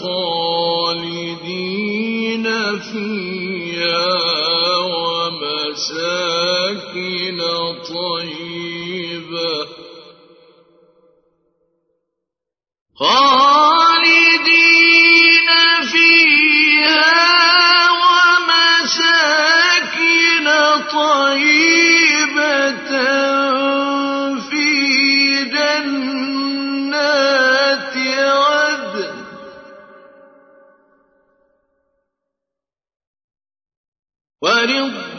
خالدين فيها ومساكن طيبة خالدين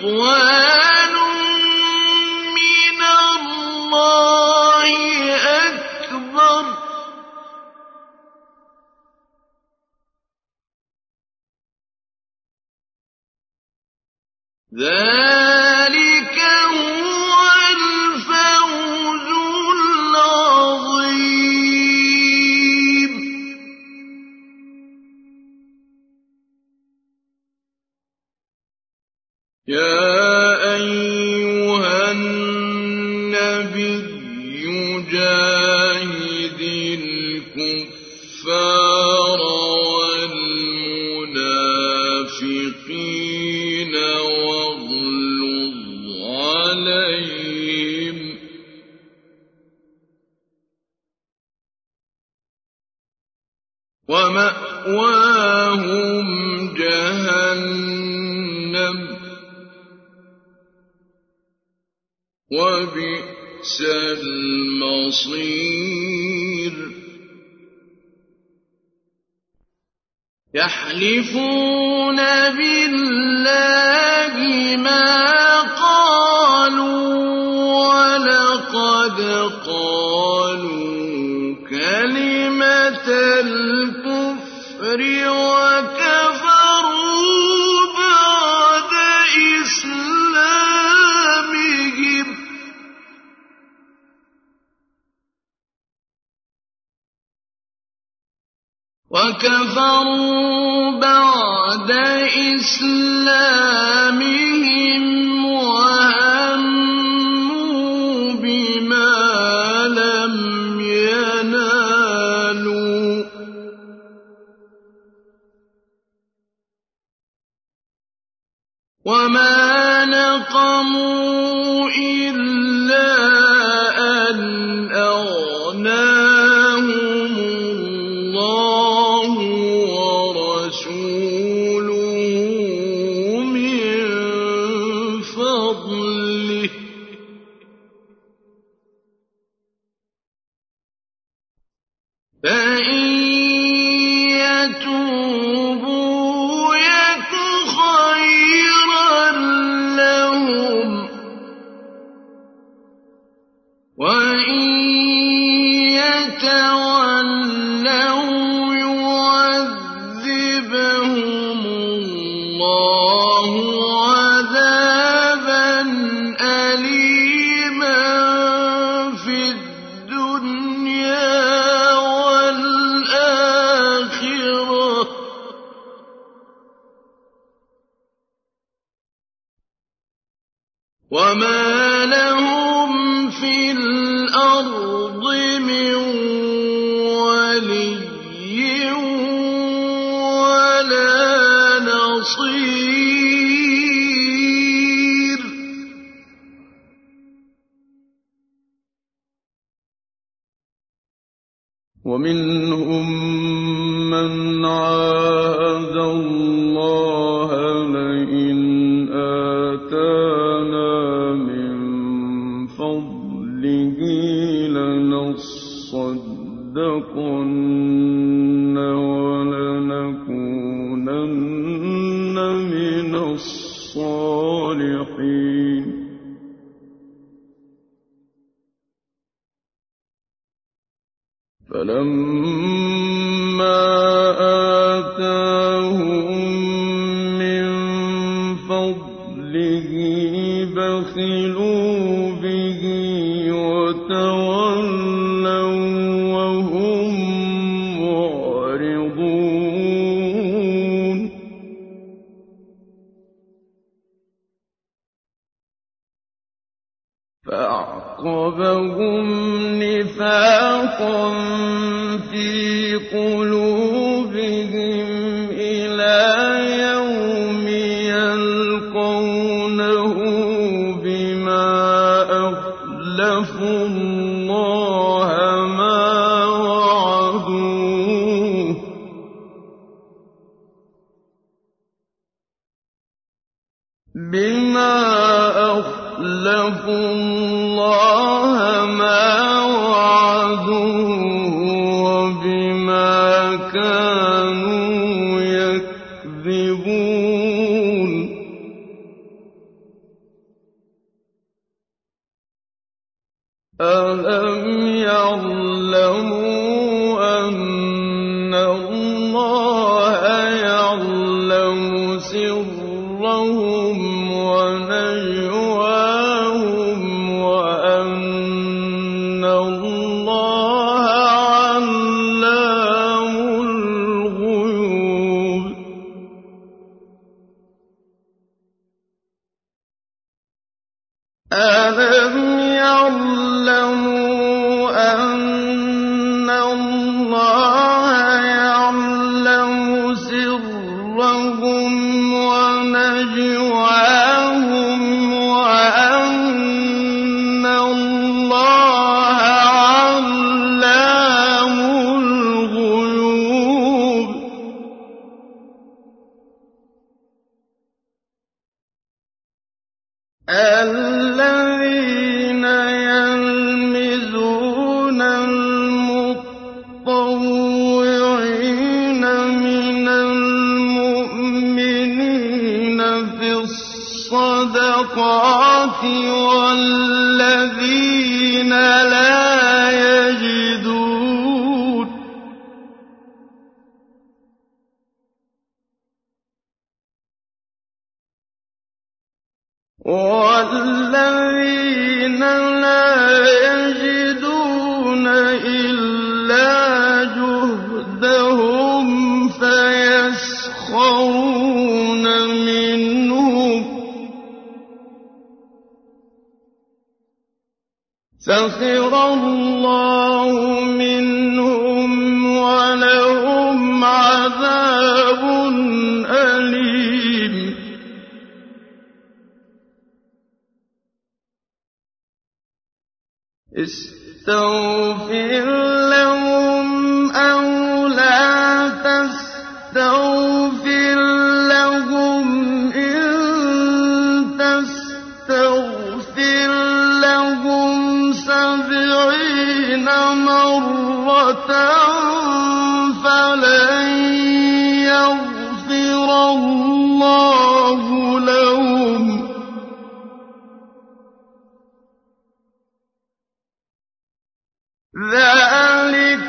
ورضوان من الله أكبر ذلك هو الفوز العظيم. يا أيها النبي جاهد الكفار والمنافقين واغلظ عليهم ومأواهم جهنم وبئس المصير. يحلفون بالله ما قالوا ولقد قالوا كلمة الكفر وكفروا بعد إسلامهم وكفروا بعد إسلامهم وهموا بما لم ينالوا وما نقموا إلا أن أغناهم الله ورسوله من فضله فإن يتوبوا يك خيرا لهم وإن يتولوا يعذبهم الله عذابا أليما في الدنيا والآخرة وما لهم في الأرض من ولي ولا نصير. ومنهم من عاهد الله لئن آتانا من فضله لنصدقن ولنكونن من الصالحين. فلما آتاهم من فضله بخلوا به وتولوا وهم معرضون. فأعقبهم نفاقا في قلوبهم إلى يوم يلقونه بما أخلفوا الله ما وعدوه بما أخلفوا الله ما وعدوه وبما كانوا يكذبون. أَلَمْ يَعْلَمُوا أَنَّ اللَّهَ يَعْلَمُ سِرَّهُمْ وَنَجْوَاهُمْ وَأَنَّ اللَّهَ عَلَّامُ الْغُيُوبِ أَلَمْ يَعْلَمُوا أَنَّ اللَّهَ يَعْلَمُ سِرَّهُمْ وَنَجْوَاهُمْ وَأَنَّ اللَّهَ عَلَّامُ الْغُيُوبِ الَّذِينَ يَلْمِزُونَ الْمُطَّوِّعِينَ مِنَ الْمُؤْمِنِينَ فِي الصَّدَقَاتِ وَالَّذِينَ لَا يَجِدُونَ وَالَّذِينَ لَا يَجِدُونَ إِلَّا جُهْدَهُمْ فَيَسْخَرُونَ مِنْهُمْ ۙ سَخِرَ اللَّهُ مِنْهُمْ وَلَهُمْ عَذَابٌ أَلِيمٌ اسْتَغْفِرْ لَهُمْ أَوْ لَا تَسْتَغْفِرْ لَهُمْ إِن تَسْتَغْفِرْ لَهُمْ سَبْعِينَ مَرَّةً فَلَن يَغْفِرَ اللَّهُ لَهُمْ ۚ ذَٰلِكَ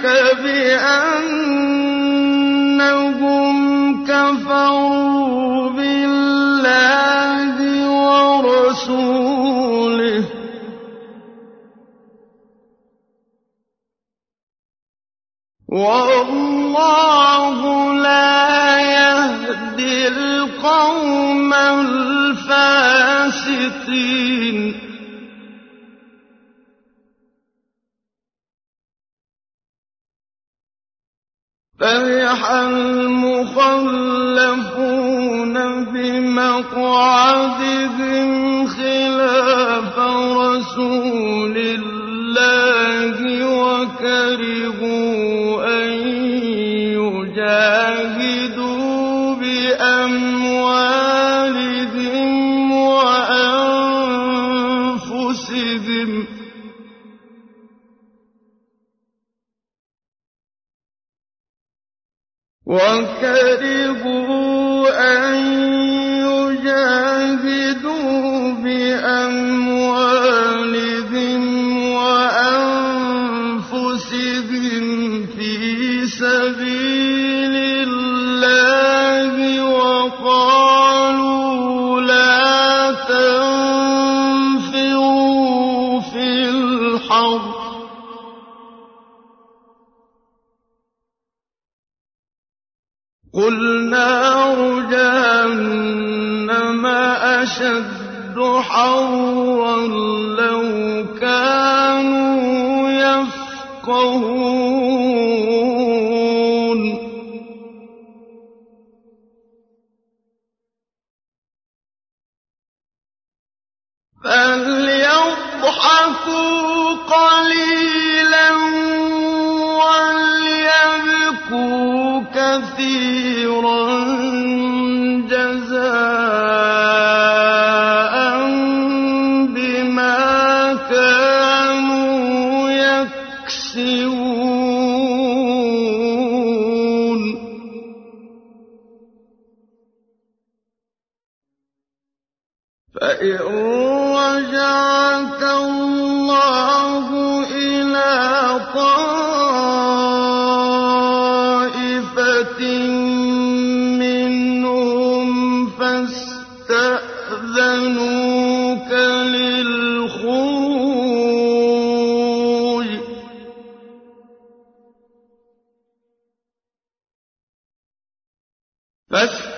بِأَنَّهُمْ كَفَرُوا بِاللَّهِ وَرَسُولِهِ ۖ وَاللَّهُ لَا يَهْدِي الْقَوْمَ الْفَاسِقِينَ فَرِحَ الْمُخَلَّفُونَ بِمَقْعَدِهِمْ خِلَافَ رَسُولِ اللَّهِ وَكَرِهُوا أَن يُجَاهِدُوا بِأَمْوَالِهِمْ وَأَنفُسِهِمْ ۚ وَكَرِهُوا أَن يُجَاهِدُوا بِأَمْوَالِهِمْ وَأَنفُسِهِمْ فِي سَبِيلِ اللَّهِ وَقَالُوا لَا تَنفِرُوا فِي الْحَرِّ ۗ قُلْ نَارُ جَهَنَّمَ أَشَدُّ حَرًّا لَّوْ كَانُوا يَفْقَهُونَ فَلْيَضْحَكُوا قَلِيلًا وَلْيَبْكُوا كَثِيرًا جَزَاءً بِمَا كَانُوا يَكْسِبُونَ فَإِن رَّجَعَكَ اللَّهُ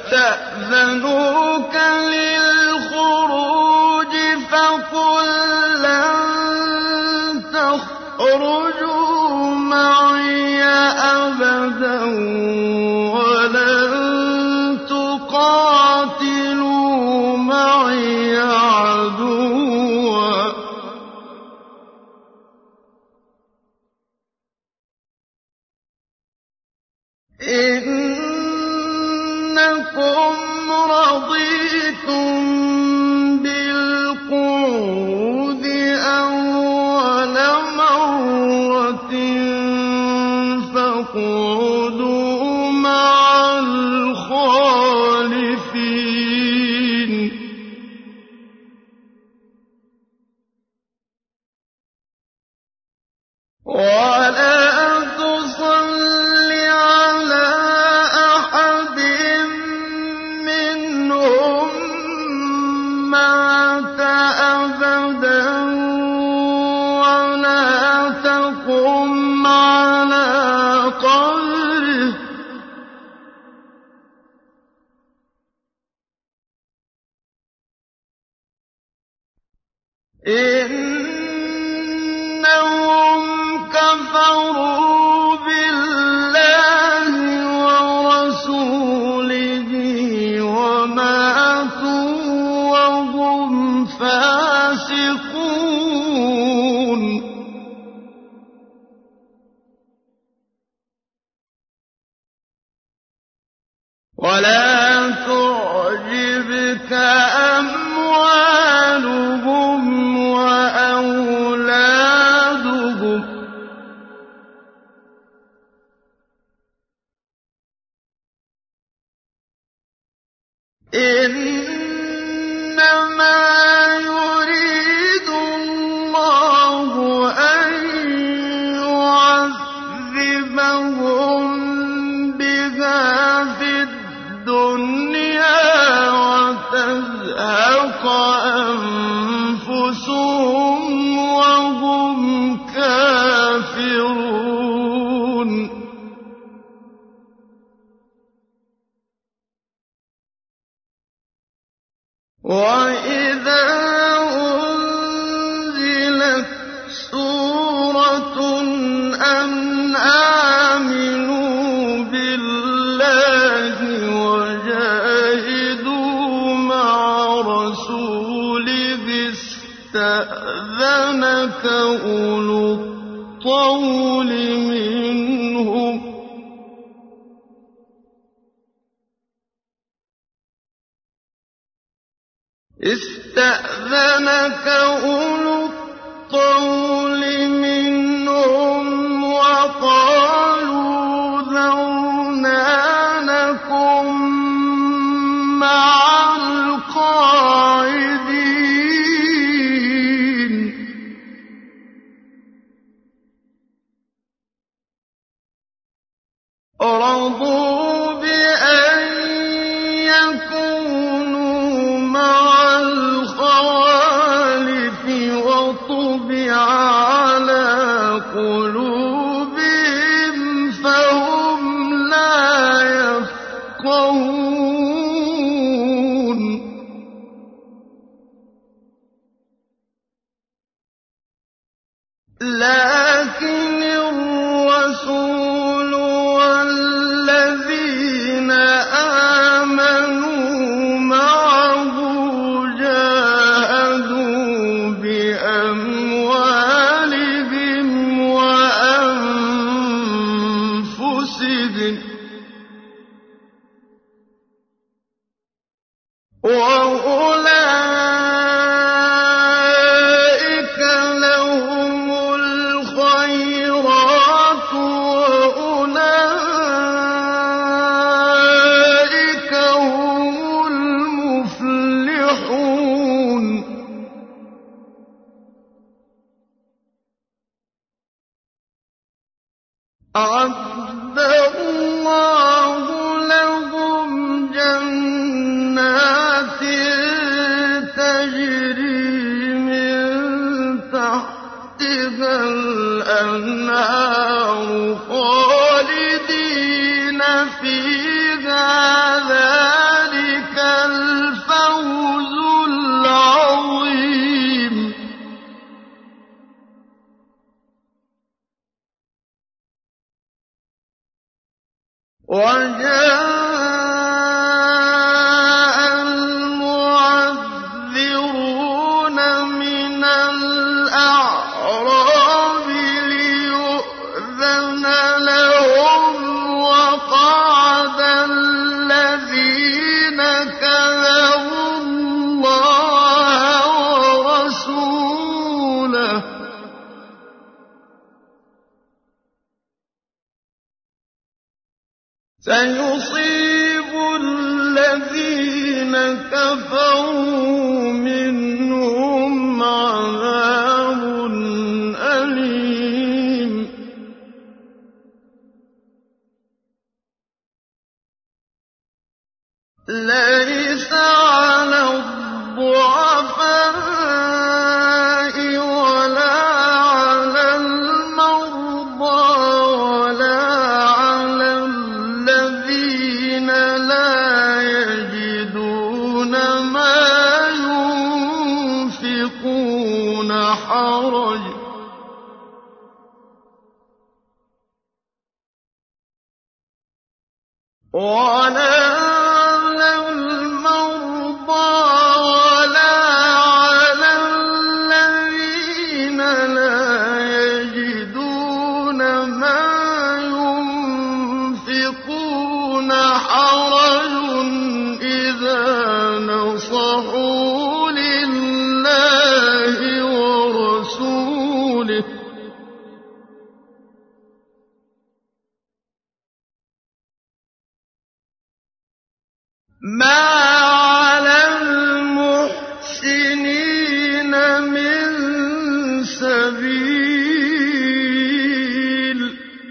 فاستأذنوك للخروج فقل لن تخرجوا معي أبدا ولن تقاتلوا معي عدوا إنكم رضيتم بالقعود أول مرة فاقعدوا مع الخالفين ولا تصل على أحد منهم مات أبدا ولا تقم على قبره إنهم كفروا بالله ورسوله وماتوا وهم فاسقون ولا تعجبك أموالهم وأولادهم إنما يريد الله أن يعذبهم بها في الدنيا وتزهق أنفسهم وهم كافرون وإذا أنزلت سورة أن آمنوا بالله وجاهدوا مع رسوله استأذنك أولو الطول منهم استأذنك أولو الطول منهم وقالوا ذرنا نكن مع القاعدين رضوا بأن يكونوا مع الخوالف وطبع على قلوبهم فهم لا يفقهون لكن الرسول والذين آمنوا معه جاهدوا بأموالهم وأنفسهم وأولئك لهم الخيرات وأولئك هم المفلحون أعد الله لهم جنات تجري من تحتها الأنهار خالدين فيها ذلك وَجَاءَ الْمُعَذِّرُونَ مِنَ الْأَعْرَابِ لِيُؤْذَنَ لَهُمْ وَقَعَدَ الَّذِينَ كَذَبُوا اللَّهَ وَرَسُولَهُ ۚ سَيُصِيبُ الَّذِينَ كَفَرُوا مِنْهُمْ عَذَابٌ أَلِيمٌ. لَيْسَ عَلَى الضُّعَفَاءِ وَلَا عَلَى الْمَرْضَىٰ وَلَا عَلَى الَّذِينَ لَا يَجِدُونَ مَا يُنفِقُونَ حَرَجٌ ۗ وَلَا عَلَى الْمَرْضَىٰ وَلَا عَلَى الَّذِينَ لَا يَجِدُونَ مَا يُنفِقُونَ حَرَجٌ إِذَا نَصَحُوا لِلَّهِ وَرَسُولِهِ ۚ مَا عَلَى الْمُحْسِنِينَ مِن سَبِيلٍ ۚ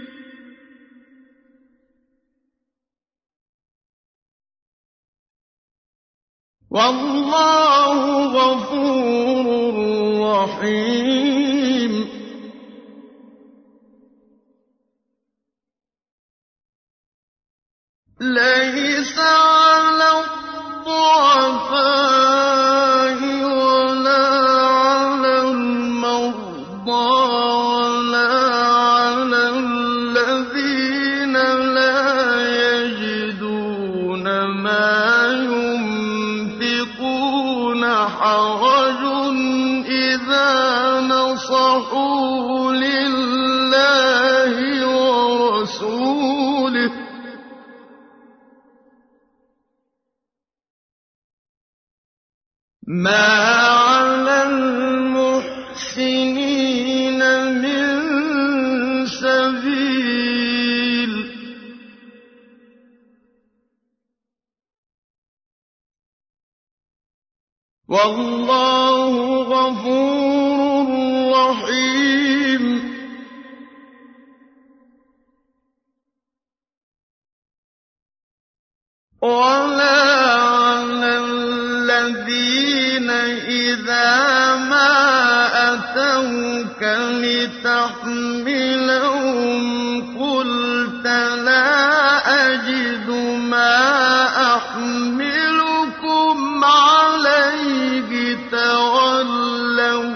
وَاللَّهُ غَفُورٌ رَّحِيمٌ. لَيْسَ عَلَى الضُّعَفَاءِ وَلَا عَلَى الْمَرْضَىٰ وَلَا عَلَى الَّذِينَ لَا يَجِدُونَ مَا يُنفِقُونَ حَرَجٌ إِذَا نَصَحُوا لِلَّهِ وَرَسُولِهِ ۚ مَا عَلَى الْمُحْسِنِينَ مِن سَبِيلٍ ۚ وَاللَّهُ غَفُورٌ رَّحِيمٌ. وَلَا عَلَى الَّذِينَ إِذَا مَا أَتَوْكَ لِتَحْمِلَهُمْ قُلْتَ لَا أَجِدُ مَا أَحْمِلُكُمْ عَلَيْهِ تَوَلَّوا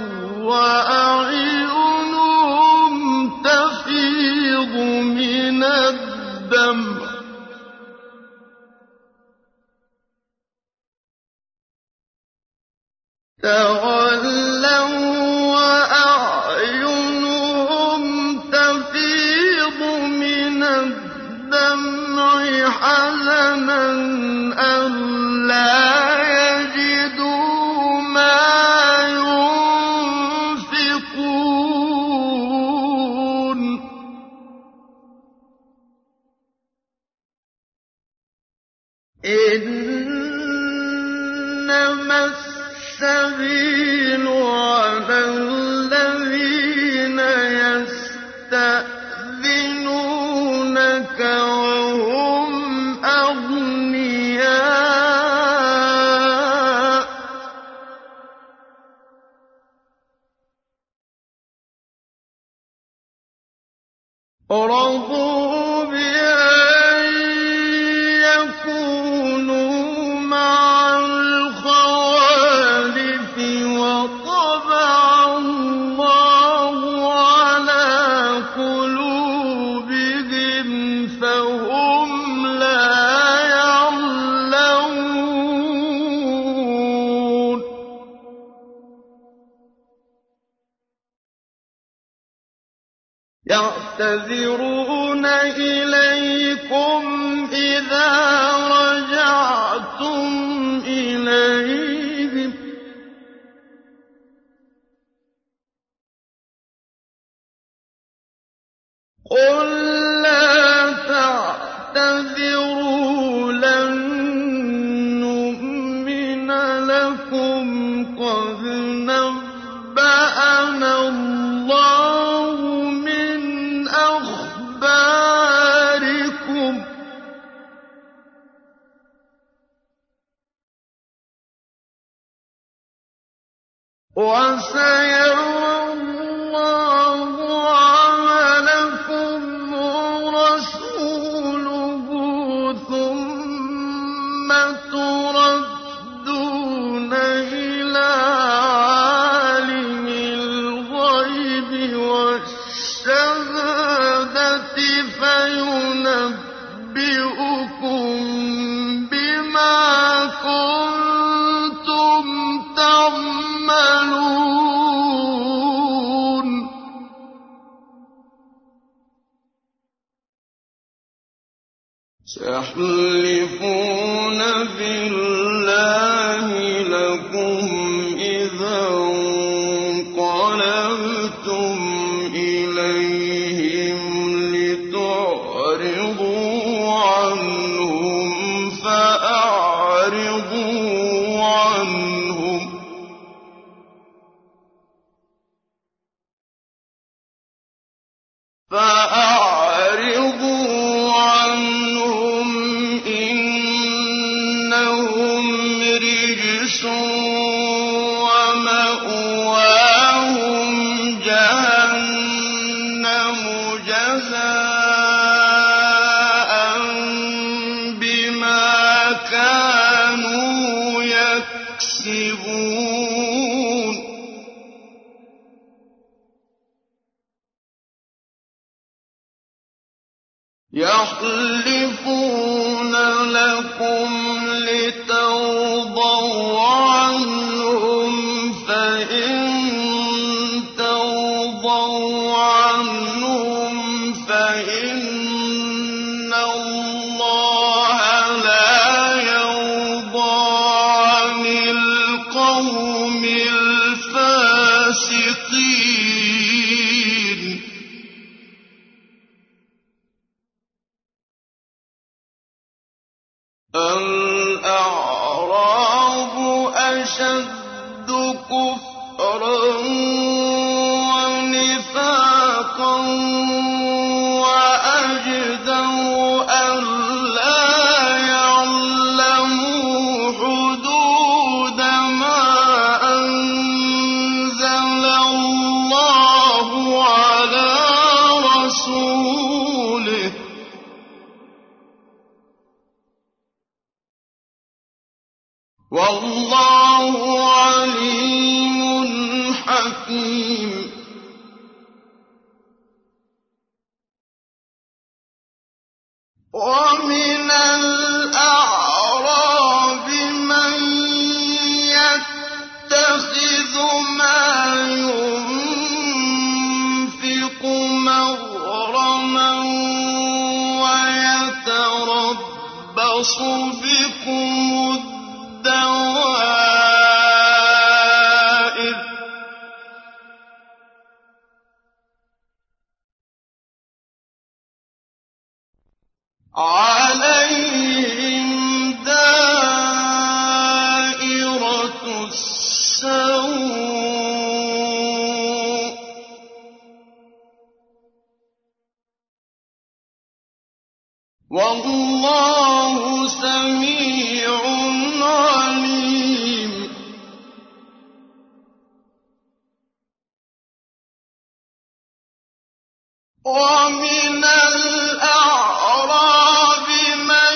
وَّأَعْيُنُهُمْ تَفِيضُ مِنَ الدَّمْعِ تَوَلَّوا وَّأَعْيُنُهُمْ تَفِيضُ مِنَ الدَّمْعِ حَزَنًا أَلَّا يَجِدُوا مَا يُنفِقُونَ ۚ إِنَّمَا السَّبِيلُ عَلَى الَّذِينَ يَسْتَأْذِنُونَكَ وَهُمْ أَغْنِيَاءُ رَضُوا بِأَن يَكُونُوا مَعَ الْخَوَالِفِ وَطَبَعَ اللَّهُ عَلَىٰ قُلُوبِهِمْ فَهُمْ يعتذرون إليكم إذا رجعتم إليهم قل لا تعتذروا لن نؤمن لكم قد نبأنا الله من أخباركم وسيرى الله عملكم ورسوله ثم تردون إلى عالم الغيب والشهادة فينبئكم بما كنتم تعملون سيحلفون بالله لكم إذا انقلبتم إليهم لتعرضوا عنهم فأعرضوا عنهم فأعرضوا عنهم إنهم رجس ومأواهم جهنم جزاء بما كانوا يكسبون يحلفون لكم لترضوا عنهم فإن ترضوا عنهم فإن الله لا يرضى عن القوم الفاسقين الأعراب أشد كفرا ونفاقا وأجدر ألا يعلموا حدود ما أنزل الله على رسوله والله عليم حكيم ومن الأعراب من يتخذ ما ينفق مغرما ويتربص بكم الدوائر عليهم دائرة السوء والله سميع عليم ومن الأعراب من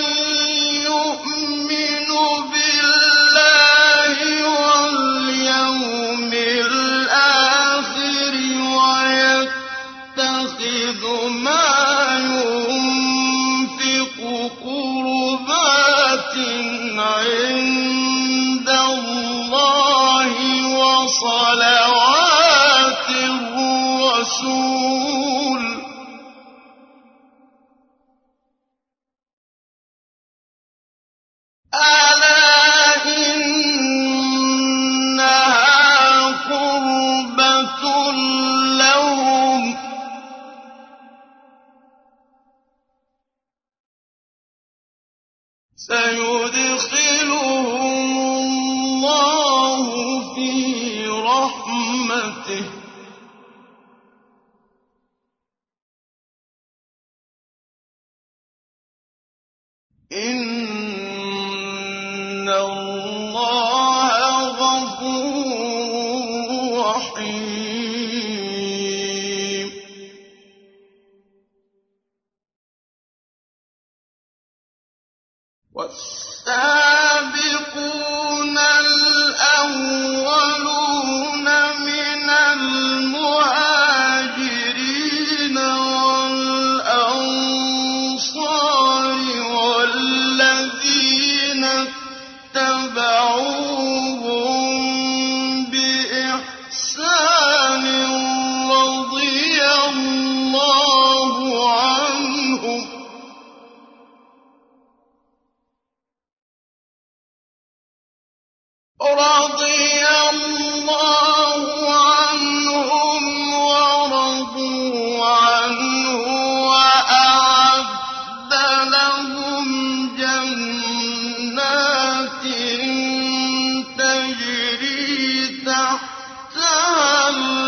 يؤمن بالله واليوم الآخر ويتخذ ما ينفق قربات عند الله وصلوات الرسول سيدخلهم الله في رحمته إن الله غفور رحيم والسابقون الأولون من المهاجرين والأنصار والذين اتبعوهم بإحسان رضي الله عنهم رضي الله عنهم ورضوا عنه وأعد لهم جنات تجري تحتها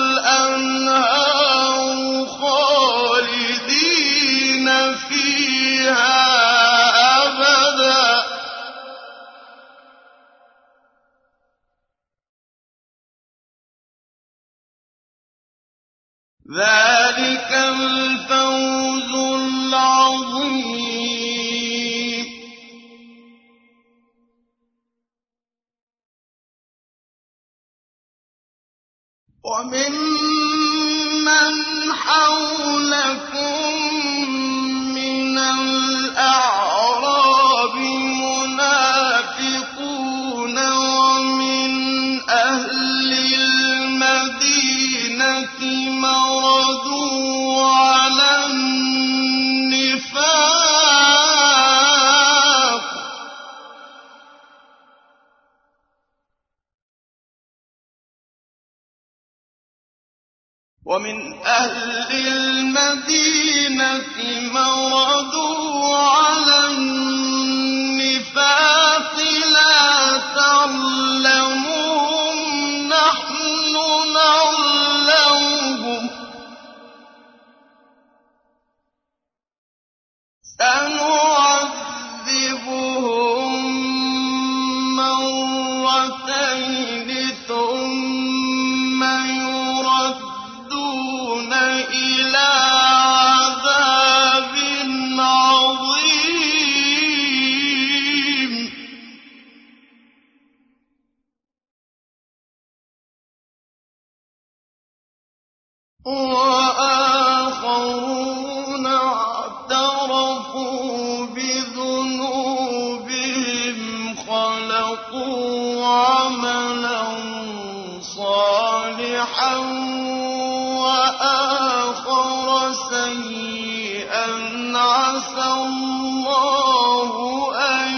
الأنهار خالدين فيها أبدا ذلك الفوز العظيم وممن حولكم من الأعراب منافقون ومن أهل المدينة مردوا على النفاق ومن أهل المدينة مردوا على النفاق لا تعلمهم نحن نعلمهم سنعذبهم مرتين ثم يردون إلى عذاب عظيم وآخرون اعترفوا بذنوبهم خلقوا عملا صالحا وآخر سيئا عسى الله أن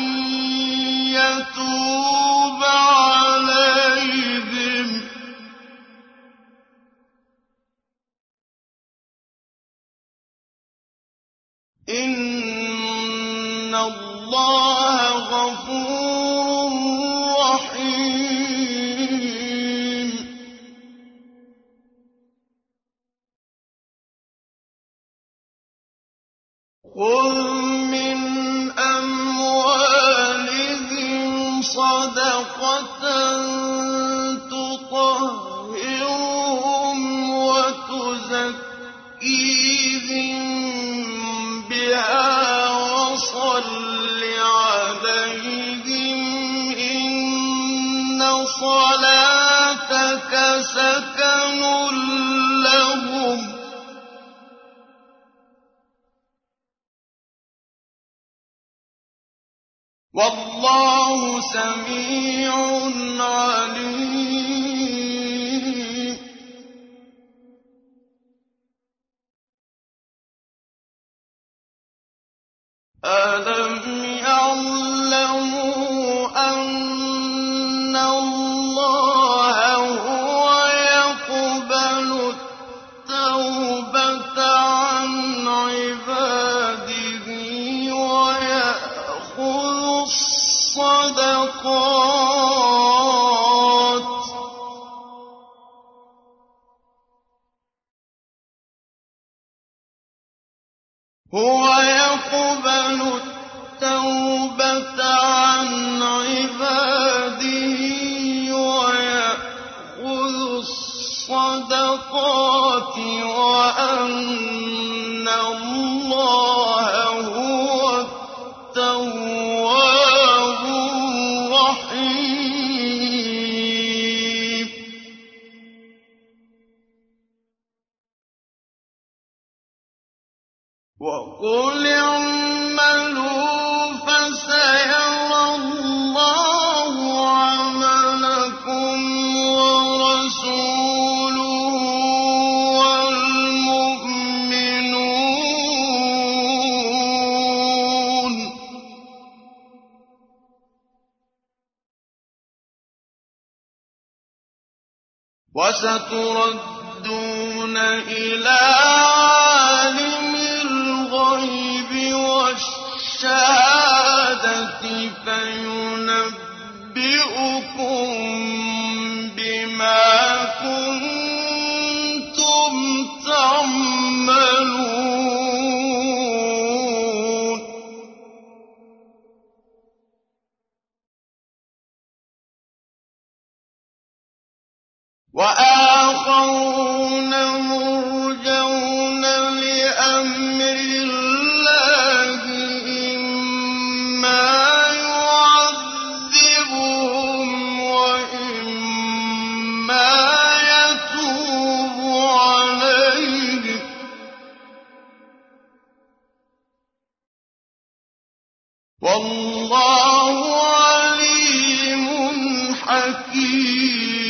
يتوب عليهم إن الله غفور رحيم خذ من أموالهم صدقة تطهرهم وتزكيهم بها وصل عليهم إن صلاتك سكن لهم والله سميع عليم ألم يعلموا أن الله هو يقبل التوبة عن عباده ويأخذ هو يقبل التوبة عن عباده ويأخذ الصدقات وأن الله هو التواب الرحيم وقل اعملوا فسيرى الله عملكم ورسوله والمؤمنون وستردون إلى عالم الغيب والشهادة فينبئكم بما كنتم تعملون وآخرون مرجون لأمر الله إما يعذبهم وإما يتوب عليهم والله عليم حكيم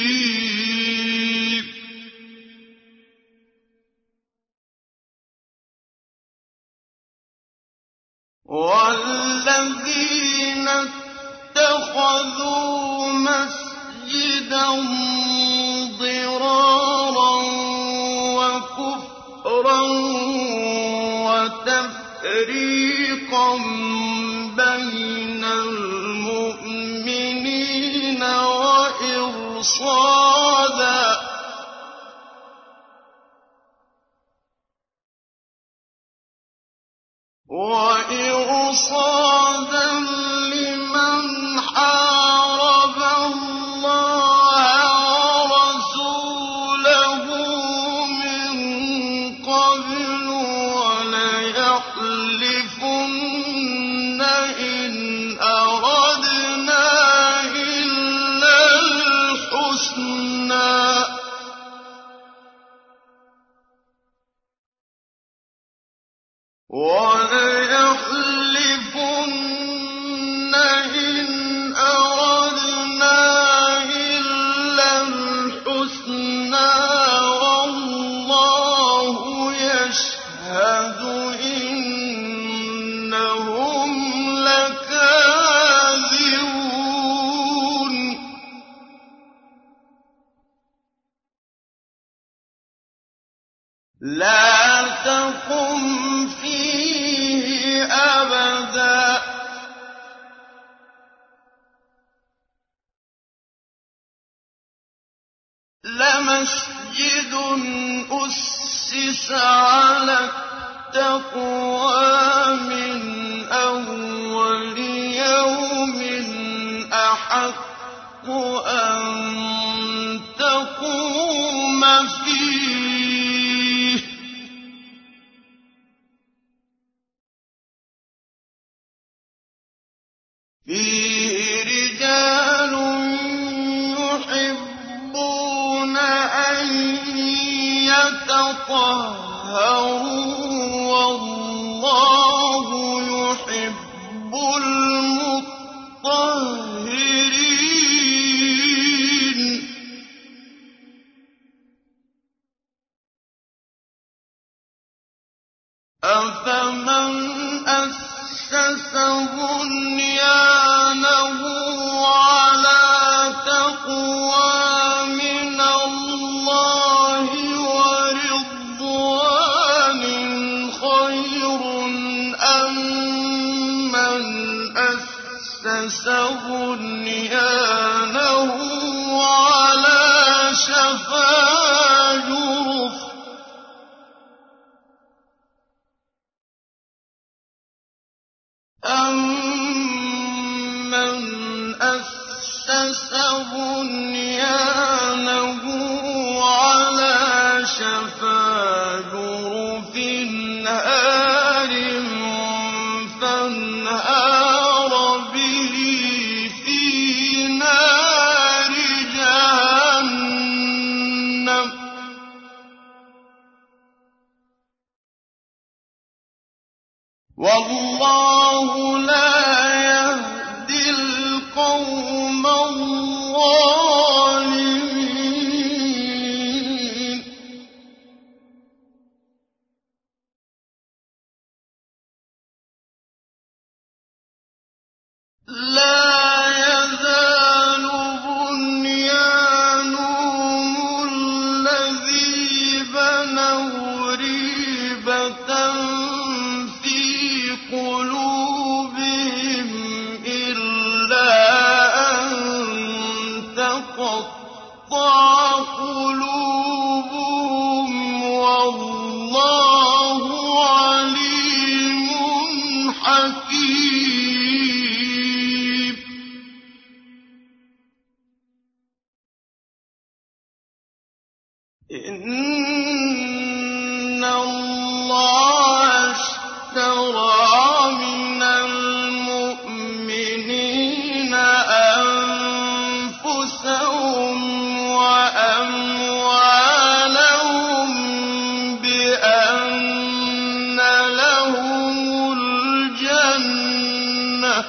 والذين اتخذوا مسجدا ضرارا وكفرا وتفريقا بين المؤمنين وإرصادا وإرصادا لمن حارب الله ورسوله من قبل وليحلفن إن أردنا إلا الحسنى وَلَيَحْلِفُنَّ إِنْ أَرَدْنَا إِلَّا الْحُسْنَىٰ وَاللَّهُ يَشْهَدُ إِنَّهُمْ لَكَاذِبُونَ لَا تَقُمْ فِيهِ أَبَدًا ۚ لَمَسْجِدٌ أُسِّسَ عَلَى التَّقْوَىٰ مِنْ أَوَّلِ يَوْمٍ أَحَقُّ أَن تَقُومَ فِيهِ ۚ فِيهِ رِجَالٌ يُحِبُّونَ أَن يَتَطَهَّرُوا وَاللَّهُ يُحِبُّ الْمُطَّهِّرِينَ أَفَمَنْ أَسَّسَ بُنْيَانَهُ عَلَىٰ تَقْوَىٰ مِنَ اللَّهِ وَرِضْوَانٍ خَيْرٌ أَم مَّنْ أَسَّسَ بُنْيَانَهُ عَلَىٰ شَفَا جُرُفٍ أَسَّسَ بُنْيَانَهُ عَلَىٰ شَفَا جُرُفٍ هَارٍ فَانْهَارَ بِهِ فِي نَارِ جَهَنَّمَ ۗ وَاللَّهُ لَا يَهْدِي الْقَوْمَ الظَّالِمِينَ. لَا يَزَالُ بُنْيَانُهُمُ الَّذِي بَنَوْا رِيبَةً فِي قُلُوبِهِمْ إِلَّا أَن تَقَطَّعَ قُلُوبُهُمْ ۗ وَاللَّهُ عَلِيمٌ حَكِيمٌ. إِنَّ اللَّهَ اشْتَرَىٰ مِنَ الْمُؤْمِنِينَ أَنفُسَهُمْ وَأَمْوَالَهُم بِأَنَّ لَهُمُ الْجَنَّةَ ۚ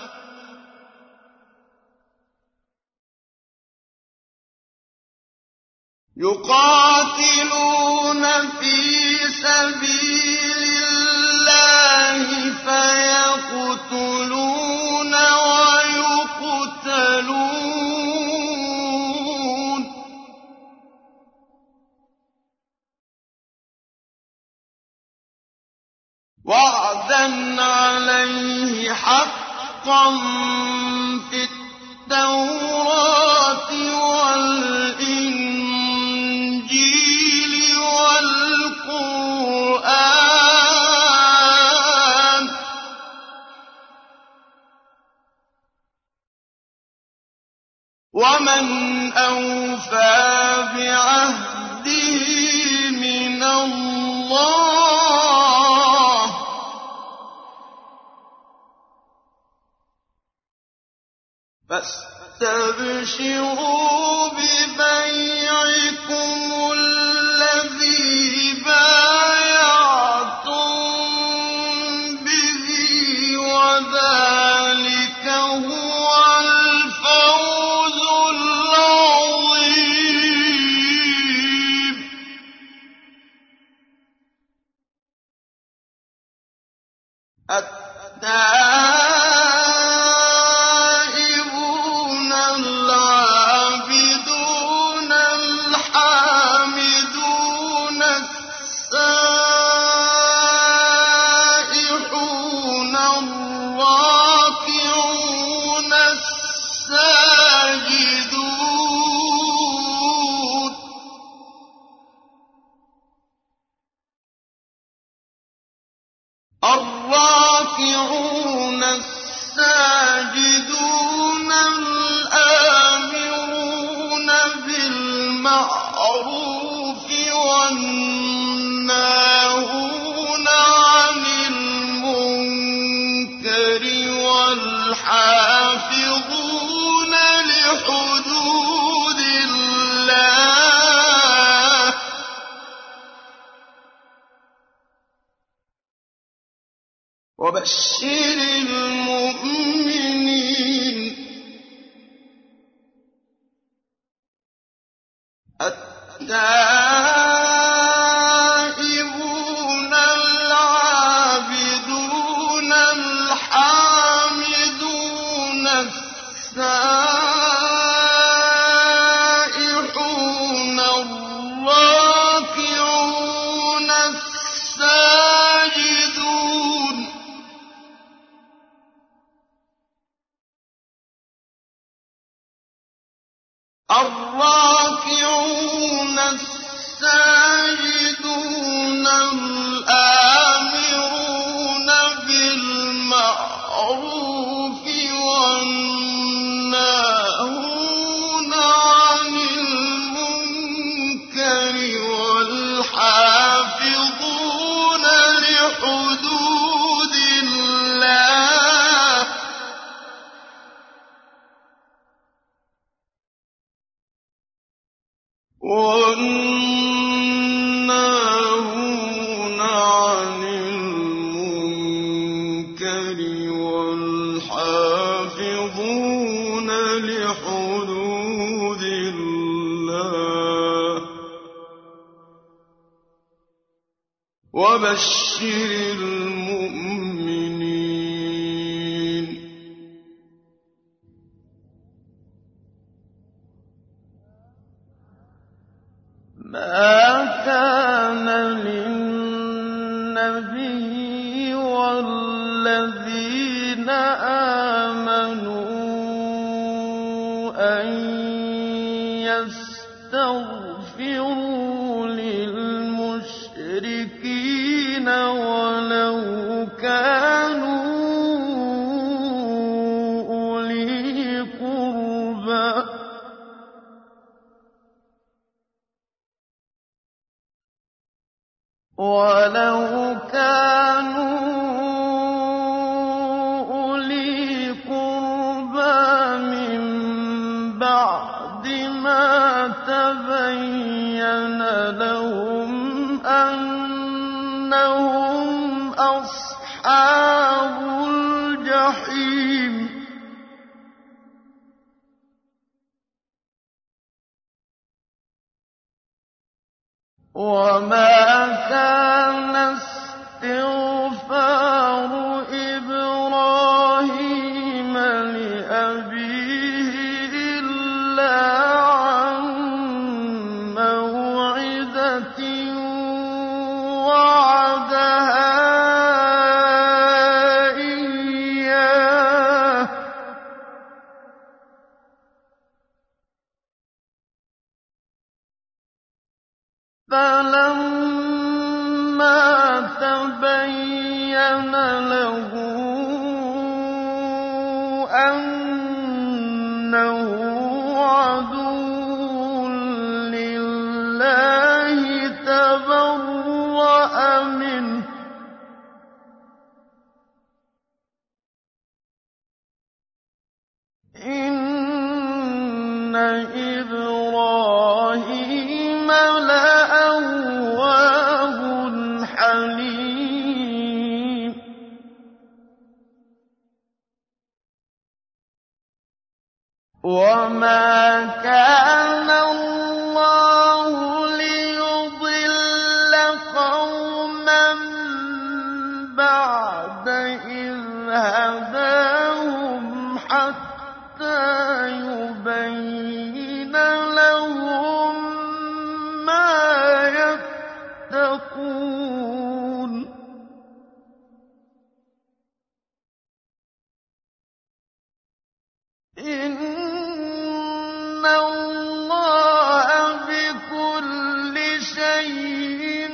يُقَاتِلُونَ فِي سَبِيلِ اللَّهِ فَيَقْتُلُونَ وَيُقْتَلُونَ ۖ وَعْدًا عَلَيْهِ حَقًّا فِي التَّوْرَاةِ وَالْإِنجِيلِ وَالْقُرْآنِ ۚ وَمَنْ أَوْفَىٰ بِعَهْدِهِ مِنَ اللَّهِ ۚ فَاسْتَبْشِرُوا بِبَيْعِكُمُ الَّذِي بَايَعْتُم بِهِ ۚ وَذَٰلِكَ هُوَ الْفَوْزُ الْعَظِيمُ. التائبون العابدون الحامدون السائحون الراكعون الساجدون الراكعون الساجدون الآمرون بالمعروف والناهون عن المنكر والحافظون لحدود الله ۗ وَبَشِّرِ الْمُؤْمِنِينَ. التائبون العابدون الحامدون السائحون الراكعون الساجدون الراكعون وبشر المؤمنين ما كان للنبي والذين آمنوا أن يستغفروا للمشركين ولو كانوا أولي قربى ولو كانوا أولي قربى من بعد ما تبين لهم أنهم أصحاب الجحيم وما كان استغفار إبراهيم لأبيه إلا عن موعدة وعدها إياه فلما تبين له أنه عدو لله تبرأ منه إن إبراهيم لأواه حليم وما كان الله ليضل قوما بعد إذ هداهم حتى يبين لهم ما يتقون إن الله بكل شيء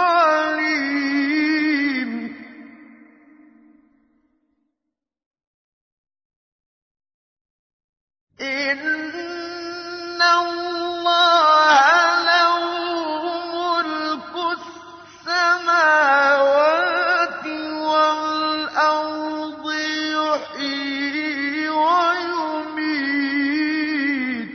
عليم إن الله له ملك السماوات والأرض يحيي ويميت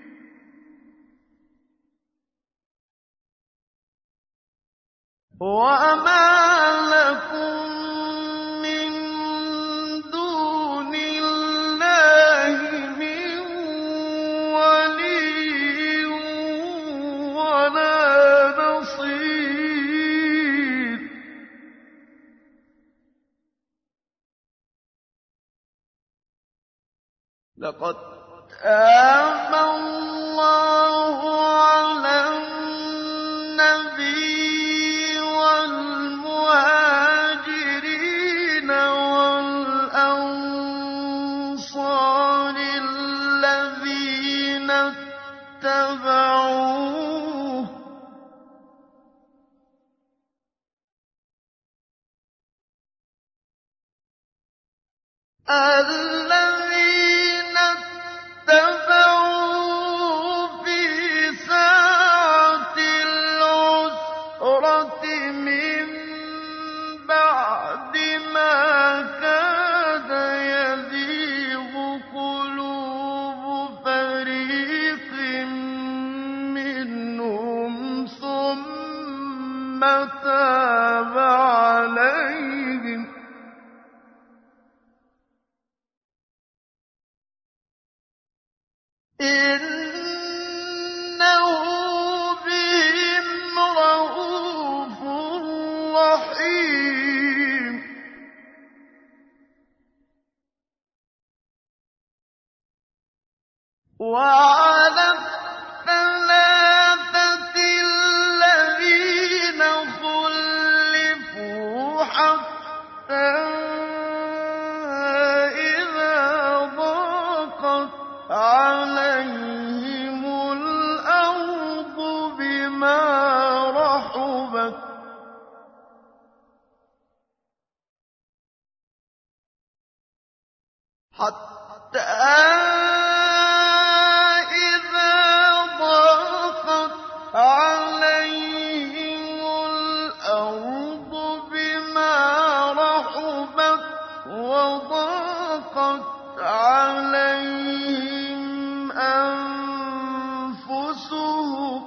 وما لكم من دون الله من ولي ولا نصير لقد تاب الله على النبي والمهاجرين والأنصار الذين اتبعوه الذين اتبعوه في ساعة العسرة من بعد ما كاد يزيغ قلوب فريق منهم ثم تاب عليهم إنه بهم رءوف حَتَّىٰ إِذَا ضَاقَتْ عَلَيْهِمُ الْأَرْضُ بِمَا رَحُبَتْ وَضَاقَتْ عَلَيْهِمْ أَنفُسُهُمْ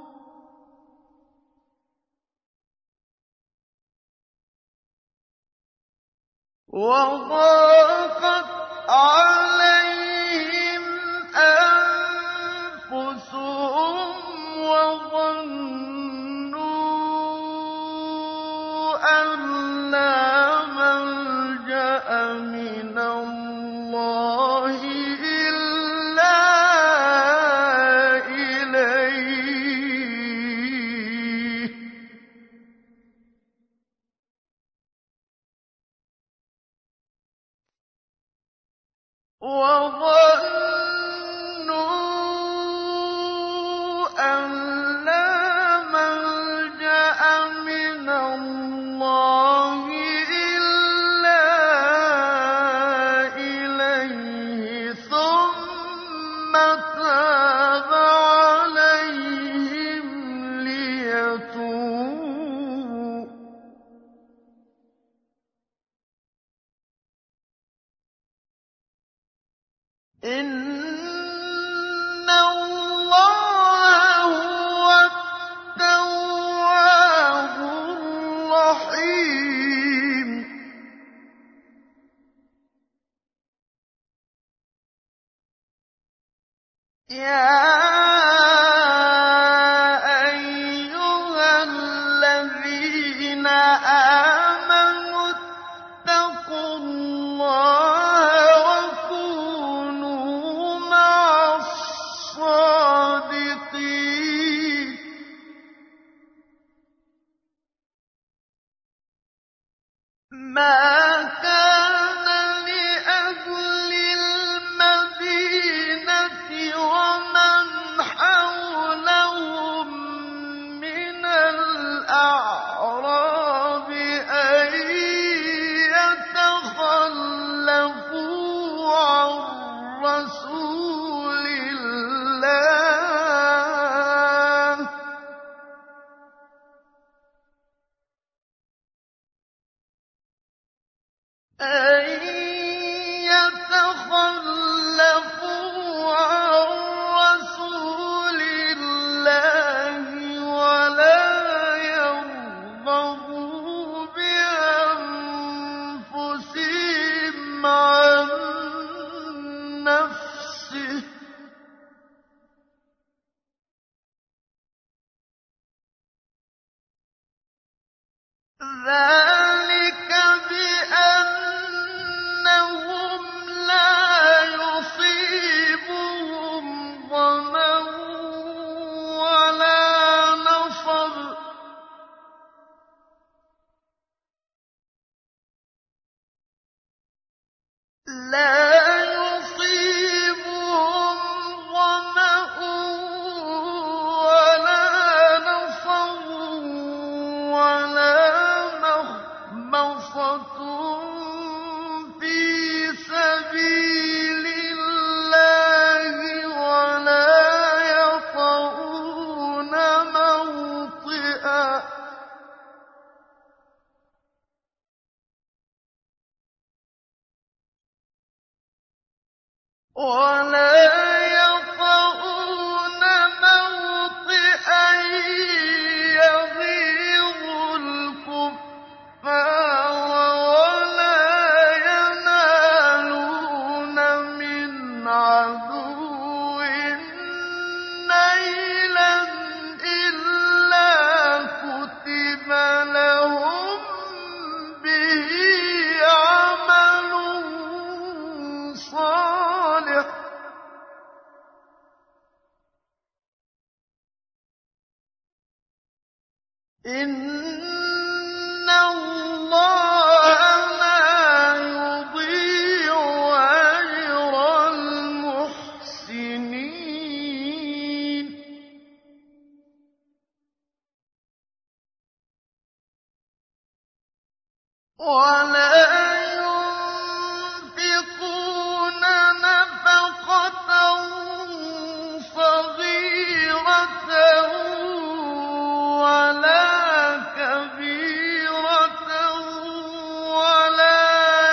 وَضَاقَتْ عَلَيْهِمْ أَنفُسُهُمْ وَظَنُّوا أَن لَّا مَلْجَأَ مِنَ اللَّهِ إِلَّا إِلَيْهِ وَظَنُّوا أَن لَّا مَلْجَأَ مِنَ اللَّهِ إِلَّا إِلَيْهِ ثُمَّ تَابَ عَلَيْهِمْ لِيَتُوبُوا ۚ إِنَّ اللَّهَ هُوَ التَّوَّابُ الرَّحِيمُ. يَا أَيُّهَا الَّذِينَ آمَنُوا اتَّقُوا اللَّهَ وَكُونُوا مَعَ الصَّادِقِينَ. مَا كَانَ لِأَهْلِ الْمَدِينَةِ وَمَنْ حَوْلَهُم مِّنَ الْأَعْرَابِ أَن يَتَخَلَّفُوا عَن رَّسُولِ اللَّهِ أَن يَتَخَلَّفُوا عَن رَّسُولِ اللَّهِ وَلَا يَرْغَبُوا بِأَنفُسِهِمْ عَن نَّفْسِهِ ۚ ذَٰلِكَ بِأَنَّهُمْ لَا يُصِيبُهُمْ ظَمَأٌ وَلَا نَصَبٌ لَّا يُصِيبُهُمْ ظَمَأٌ وَلَا نَصَبٌ وَلَا مَخْمَصَةٌ فِي سَبِيلِ اللَّهِ وَلَا يَطَئُونَ مَوْطِئًا يَغِيظُ الْكُفَّارَ وَلَا يَنَالُونَ مِنْ عَدُوٍّ نَيْلًا إِلَّا كُتِبَ لَهُم بِهِ عَمَلٌ صَالِحٌ وَلَا يُنفِقُونَ نَفَقَةً صَغِيرَةً وَلَا كَبِيرَةً وَلَا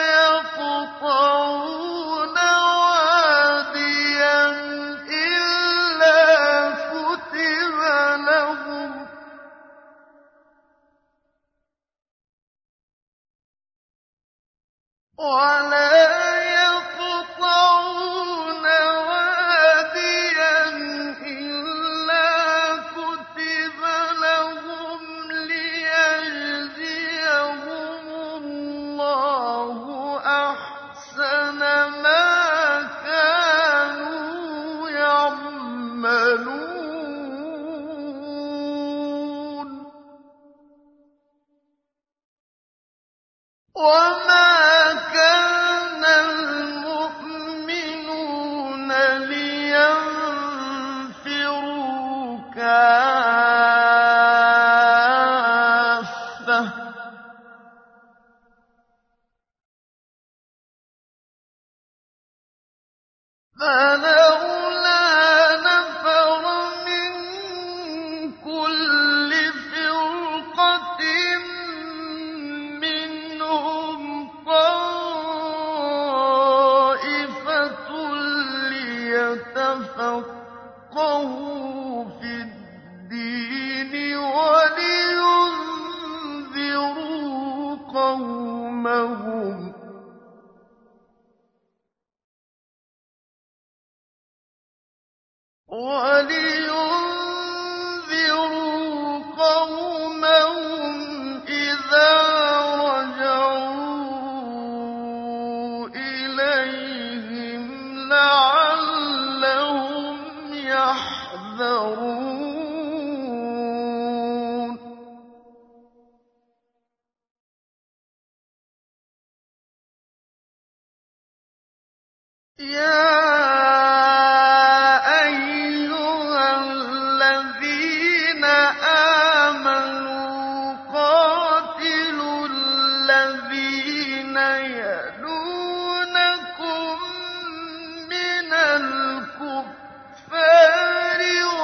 يَقْطَعُونَ وَادِيًا إِلَّا كُتِبَ لَهُمْ وَلَا يَقْطَعُونَ وَادِيًا إِلَّا كُتِبَ لَهُمْ لِيَجْزِيَهُمُ اللَّهُ أَحْسَنَ مَا كَانُوا يَعْمَلُونَ وَمَا كَانَ الْمُؤْمِنُونَ لِيَنفِرُوا كَافَّةً ۚ فَلَوْلَا نَفَرَ مِن كُلِّ فِرْقَةٍ مِّنْهُمْ طَائِفَةٌ لِّيَتَفَقَّهُوا فِي الدِّينِ وَلِيُنذِرُوا قَوْمَهُمْ وَلِيُنذِرُوا قَوْمَهُمْ إِذَا رَجَعُوا إِلَيْهِمْ لَعَلَّهُمْ يَحْذَرُونَ يَا أَيُّهَا الَّذِينَ آمَنُوا قَاتِلُوا الَّذِينَ يَلُونَكُم مِّنَ الْكُفَّارِ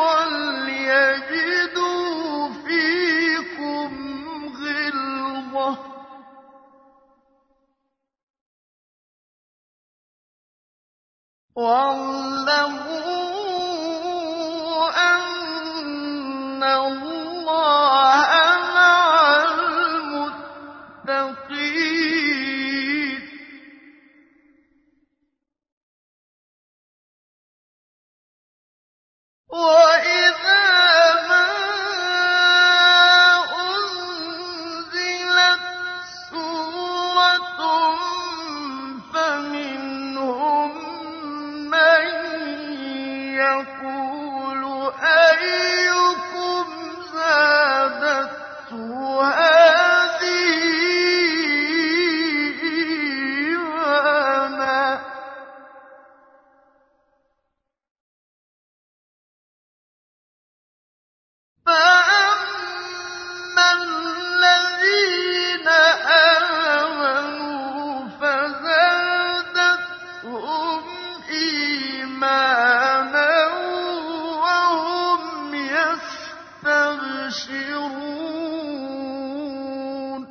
وَلْيَجِدُوا فِيكُمْ غِلْظَةً ۚ وَاعْلَمُوا أَنَّ اللَّهَ مَعَ الْمُتَّقِينَ وَإِذَا مَا أُنزِلَتْ سُورَةٌ فَمِنْهُم مَّن يَقُولُ أَيُّكُمْ زَادَتْهُ هَٰذِهِ إِيمَانًا ۚ فَأَمَّا الَّذِينَ آمَنُوا فَزَادَتْهُمْ إِيمَانًا وَهُمْ يَسْتَبْشِرُونَ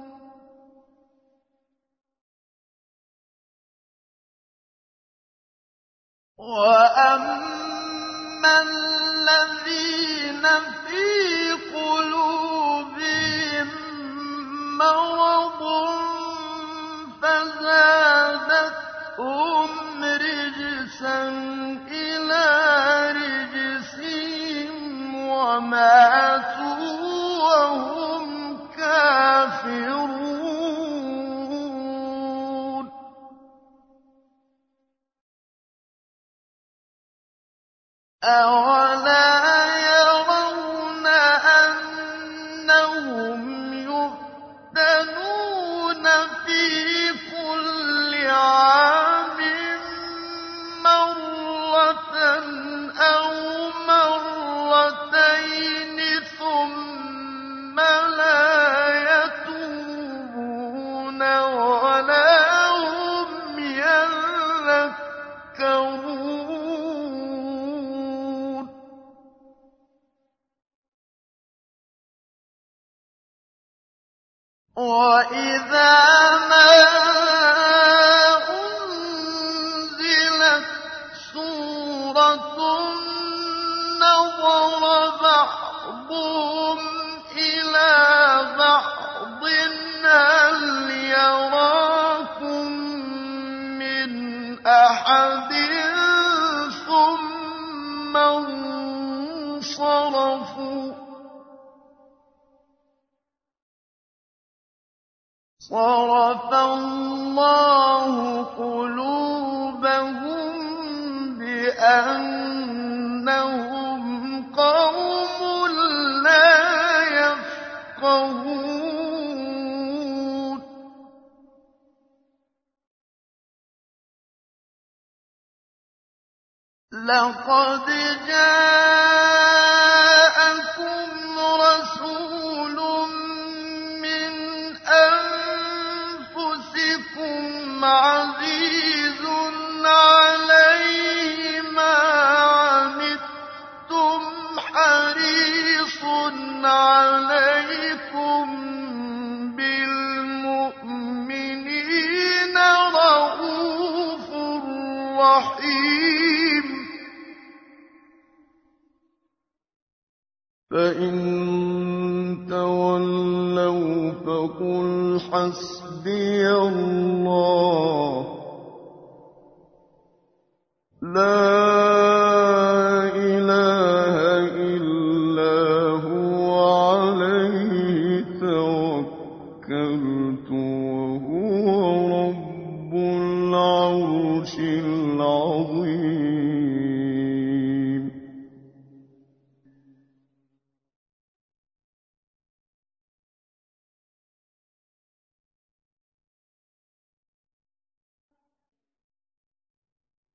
وَأَمَّا الَّذِينَ فِي قُلُوبِهِم مَّرَضٌ فَزَادَتْهُمْ رِجْسًا إِلَىٰ رِجْسِهِمْ وَمَاتُوا وَهُمْ كَافِرُونَ أَوَلَا يَرَوْنَ أَنَّهُمْ يُفْتَنُونَ فِي كُلِّ عَامٍ مَّرَّةً أَوْ مَرَّتَيْنِ ثُمَّ لَا يَتُوبُونَ وَإِذَا مَا أُنزِلَتْ سُورَةٌ نَّظَرَ بَعْضُهُمْ إِلَىٰ بَعْضٍ هَلْ يَرَاكُم مِّنْ أَحَدٍ ثُمَّ انصَرَفُوا ۚ صَرَفَ اللَّهُ قُلُوبَهُم بِأَنَّهُمْ قَوْمٌ لَّا يَفْقَهُونَ لَقَدْ جَاءَكُمْ رَسُولٌ مِّنْ أَنفُسِكُمْ عَزِيزٌ عَلَيْهِ مَا عَنِتُّمْ حَرِيصٌ عَلَيْكُم بِالْمُؤْمِنِينَ رَءُوفٌ رَّحِيمٌ فَإِن تَوَلَّوْا فَقُلْ حَسْبِيَ اللَّهُ لَا إِلَٰهَ إِلَّا هُوَ عَلَيْهِ تَوَكَّلْتُ وَهُوَ رَبُّ الْعَرْشِ الْعَظِيمِ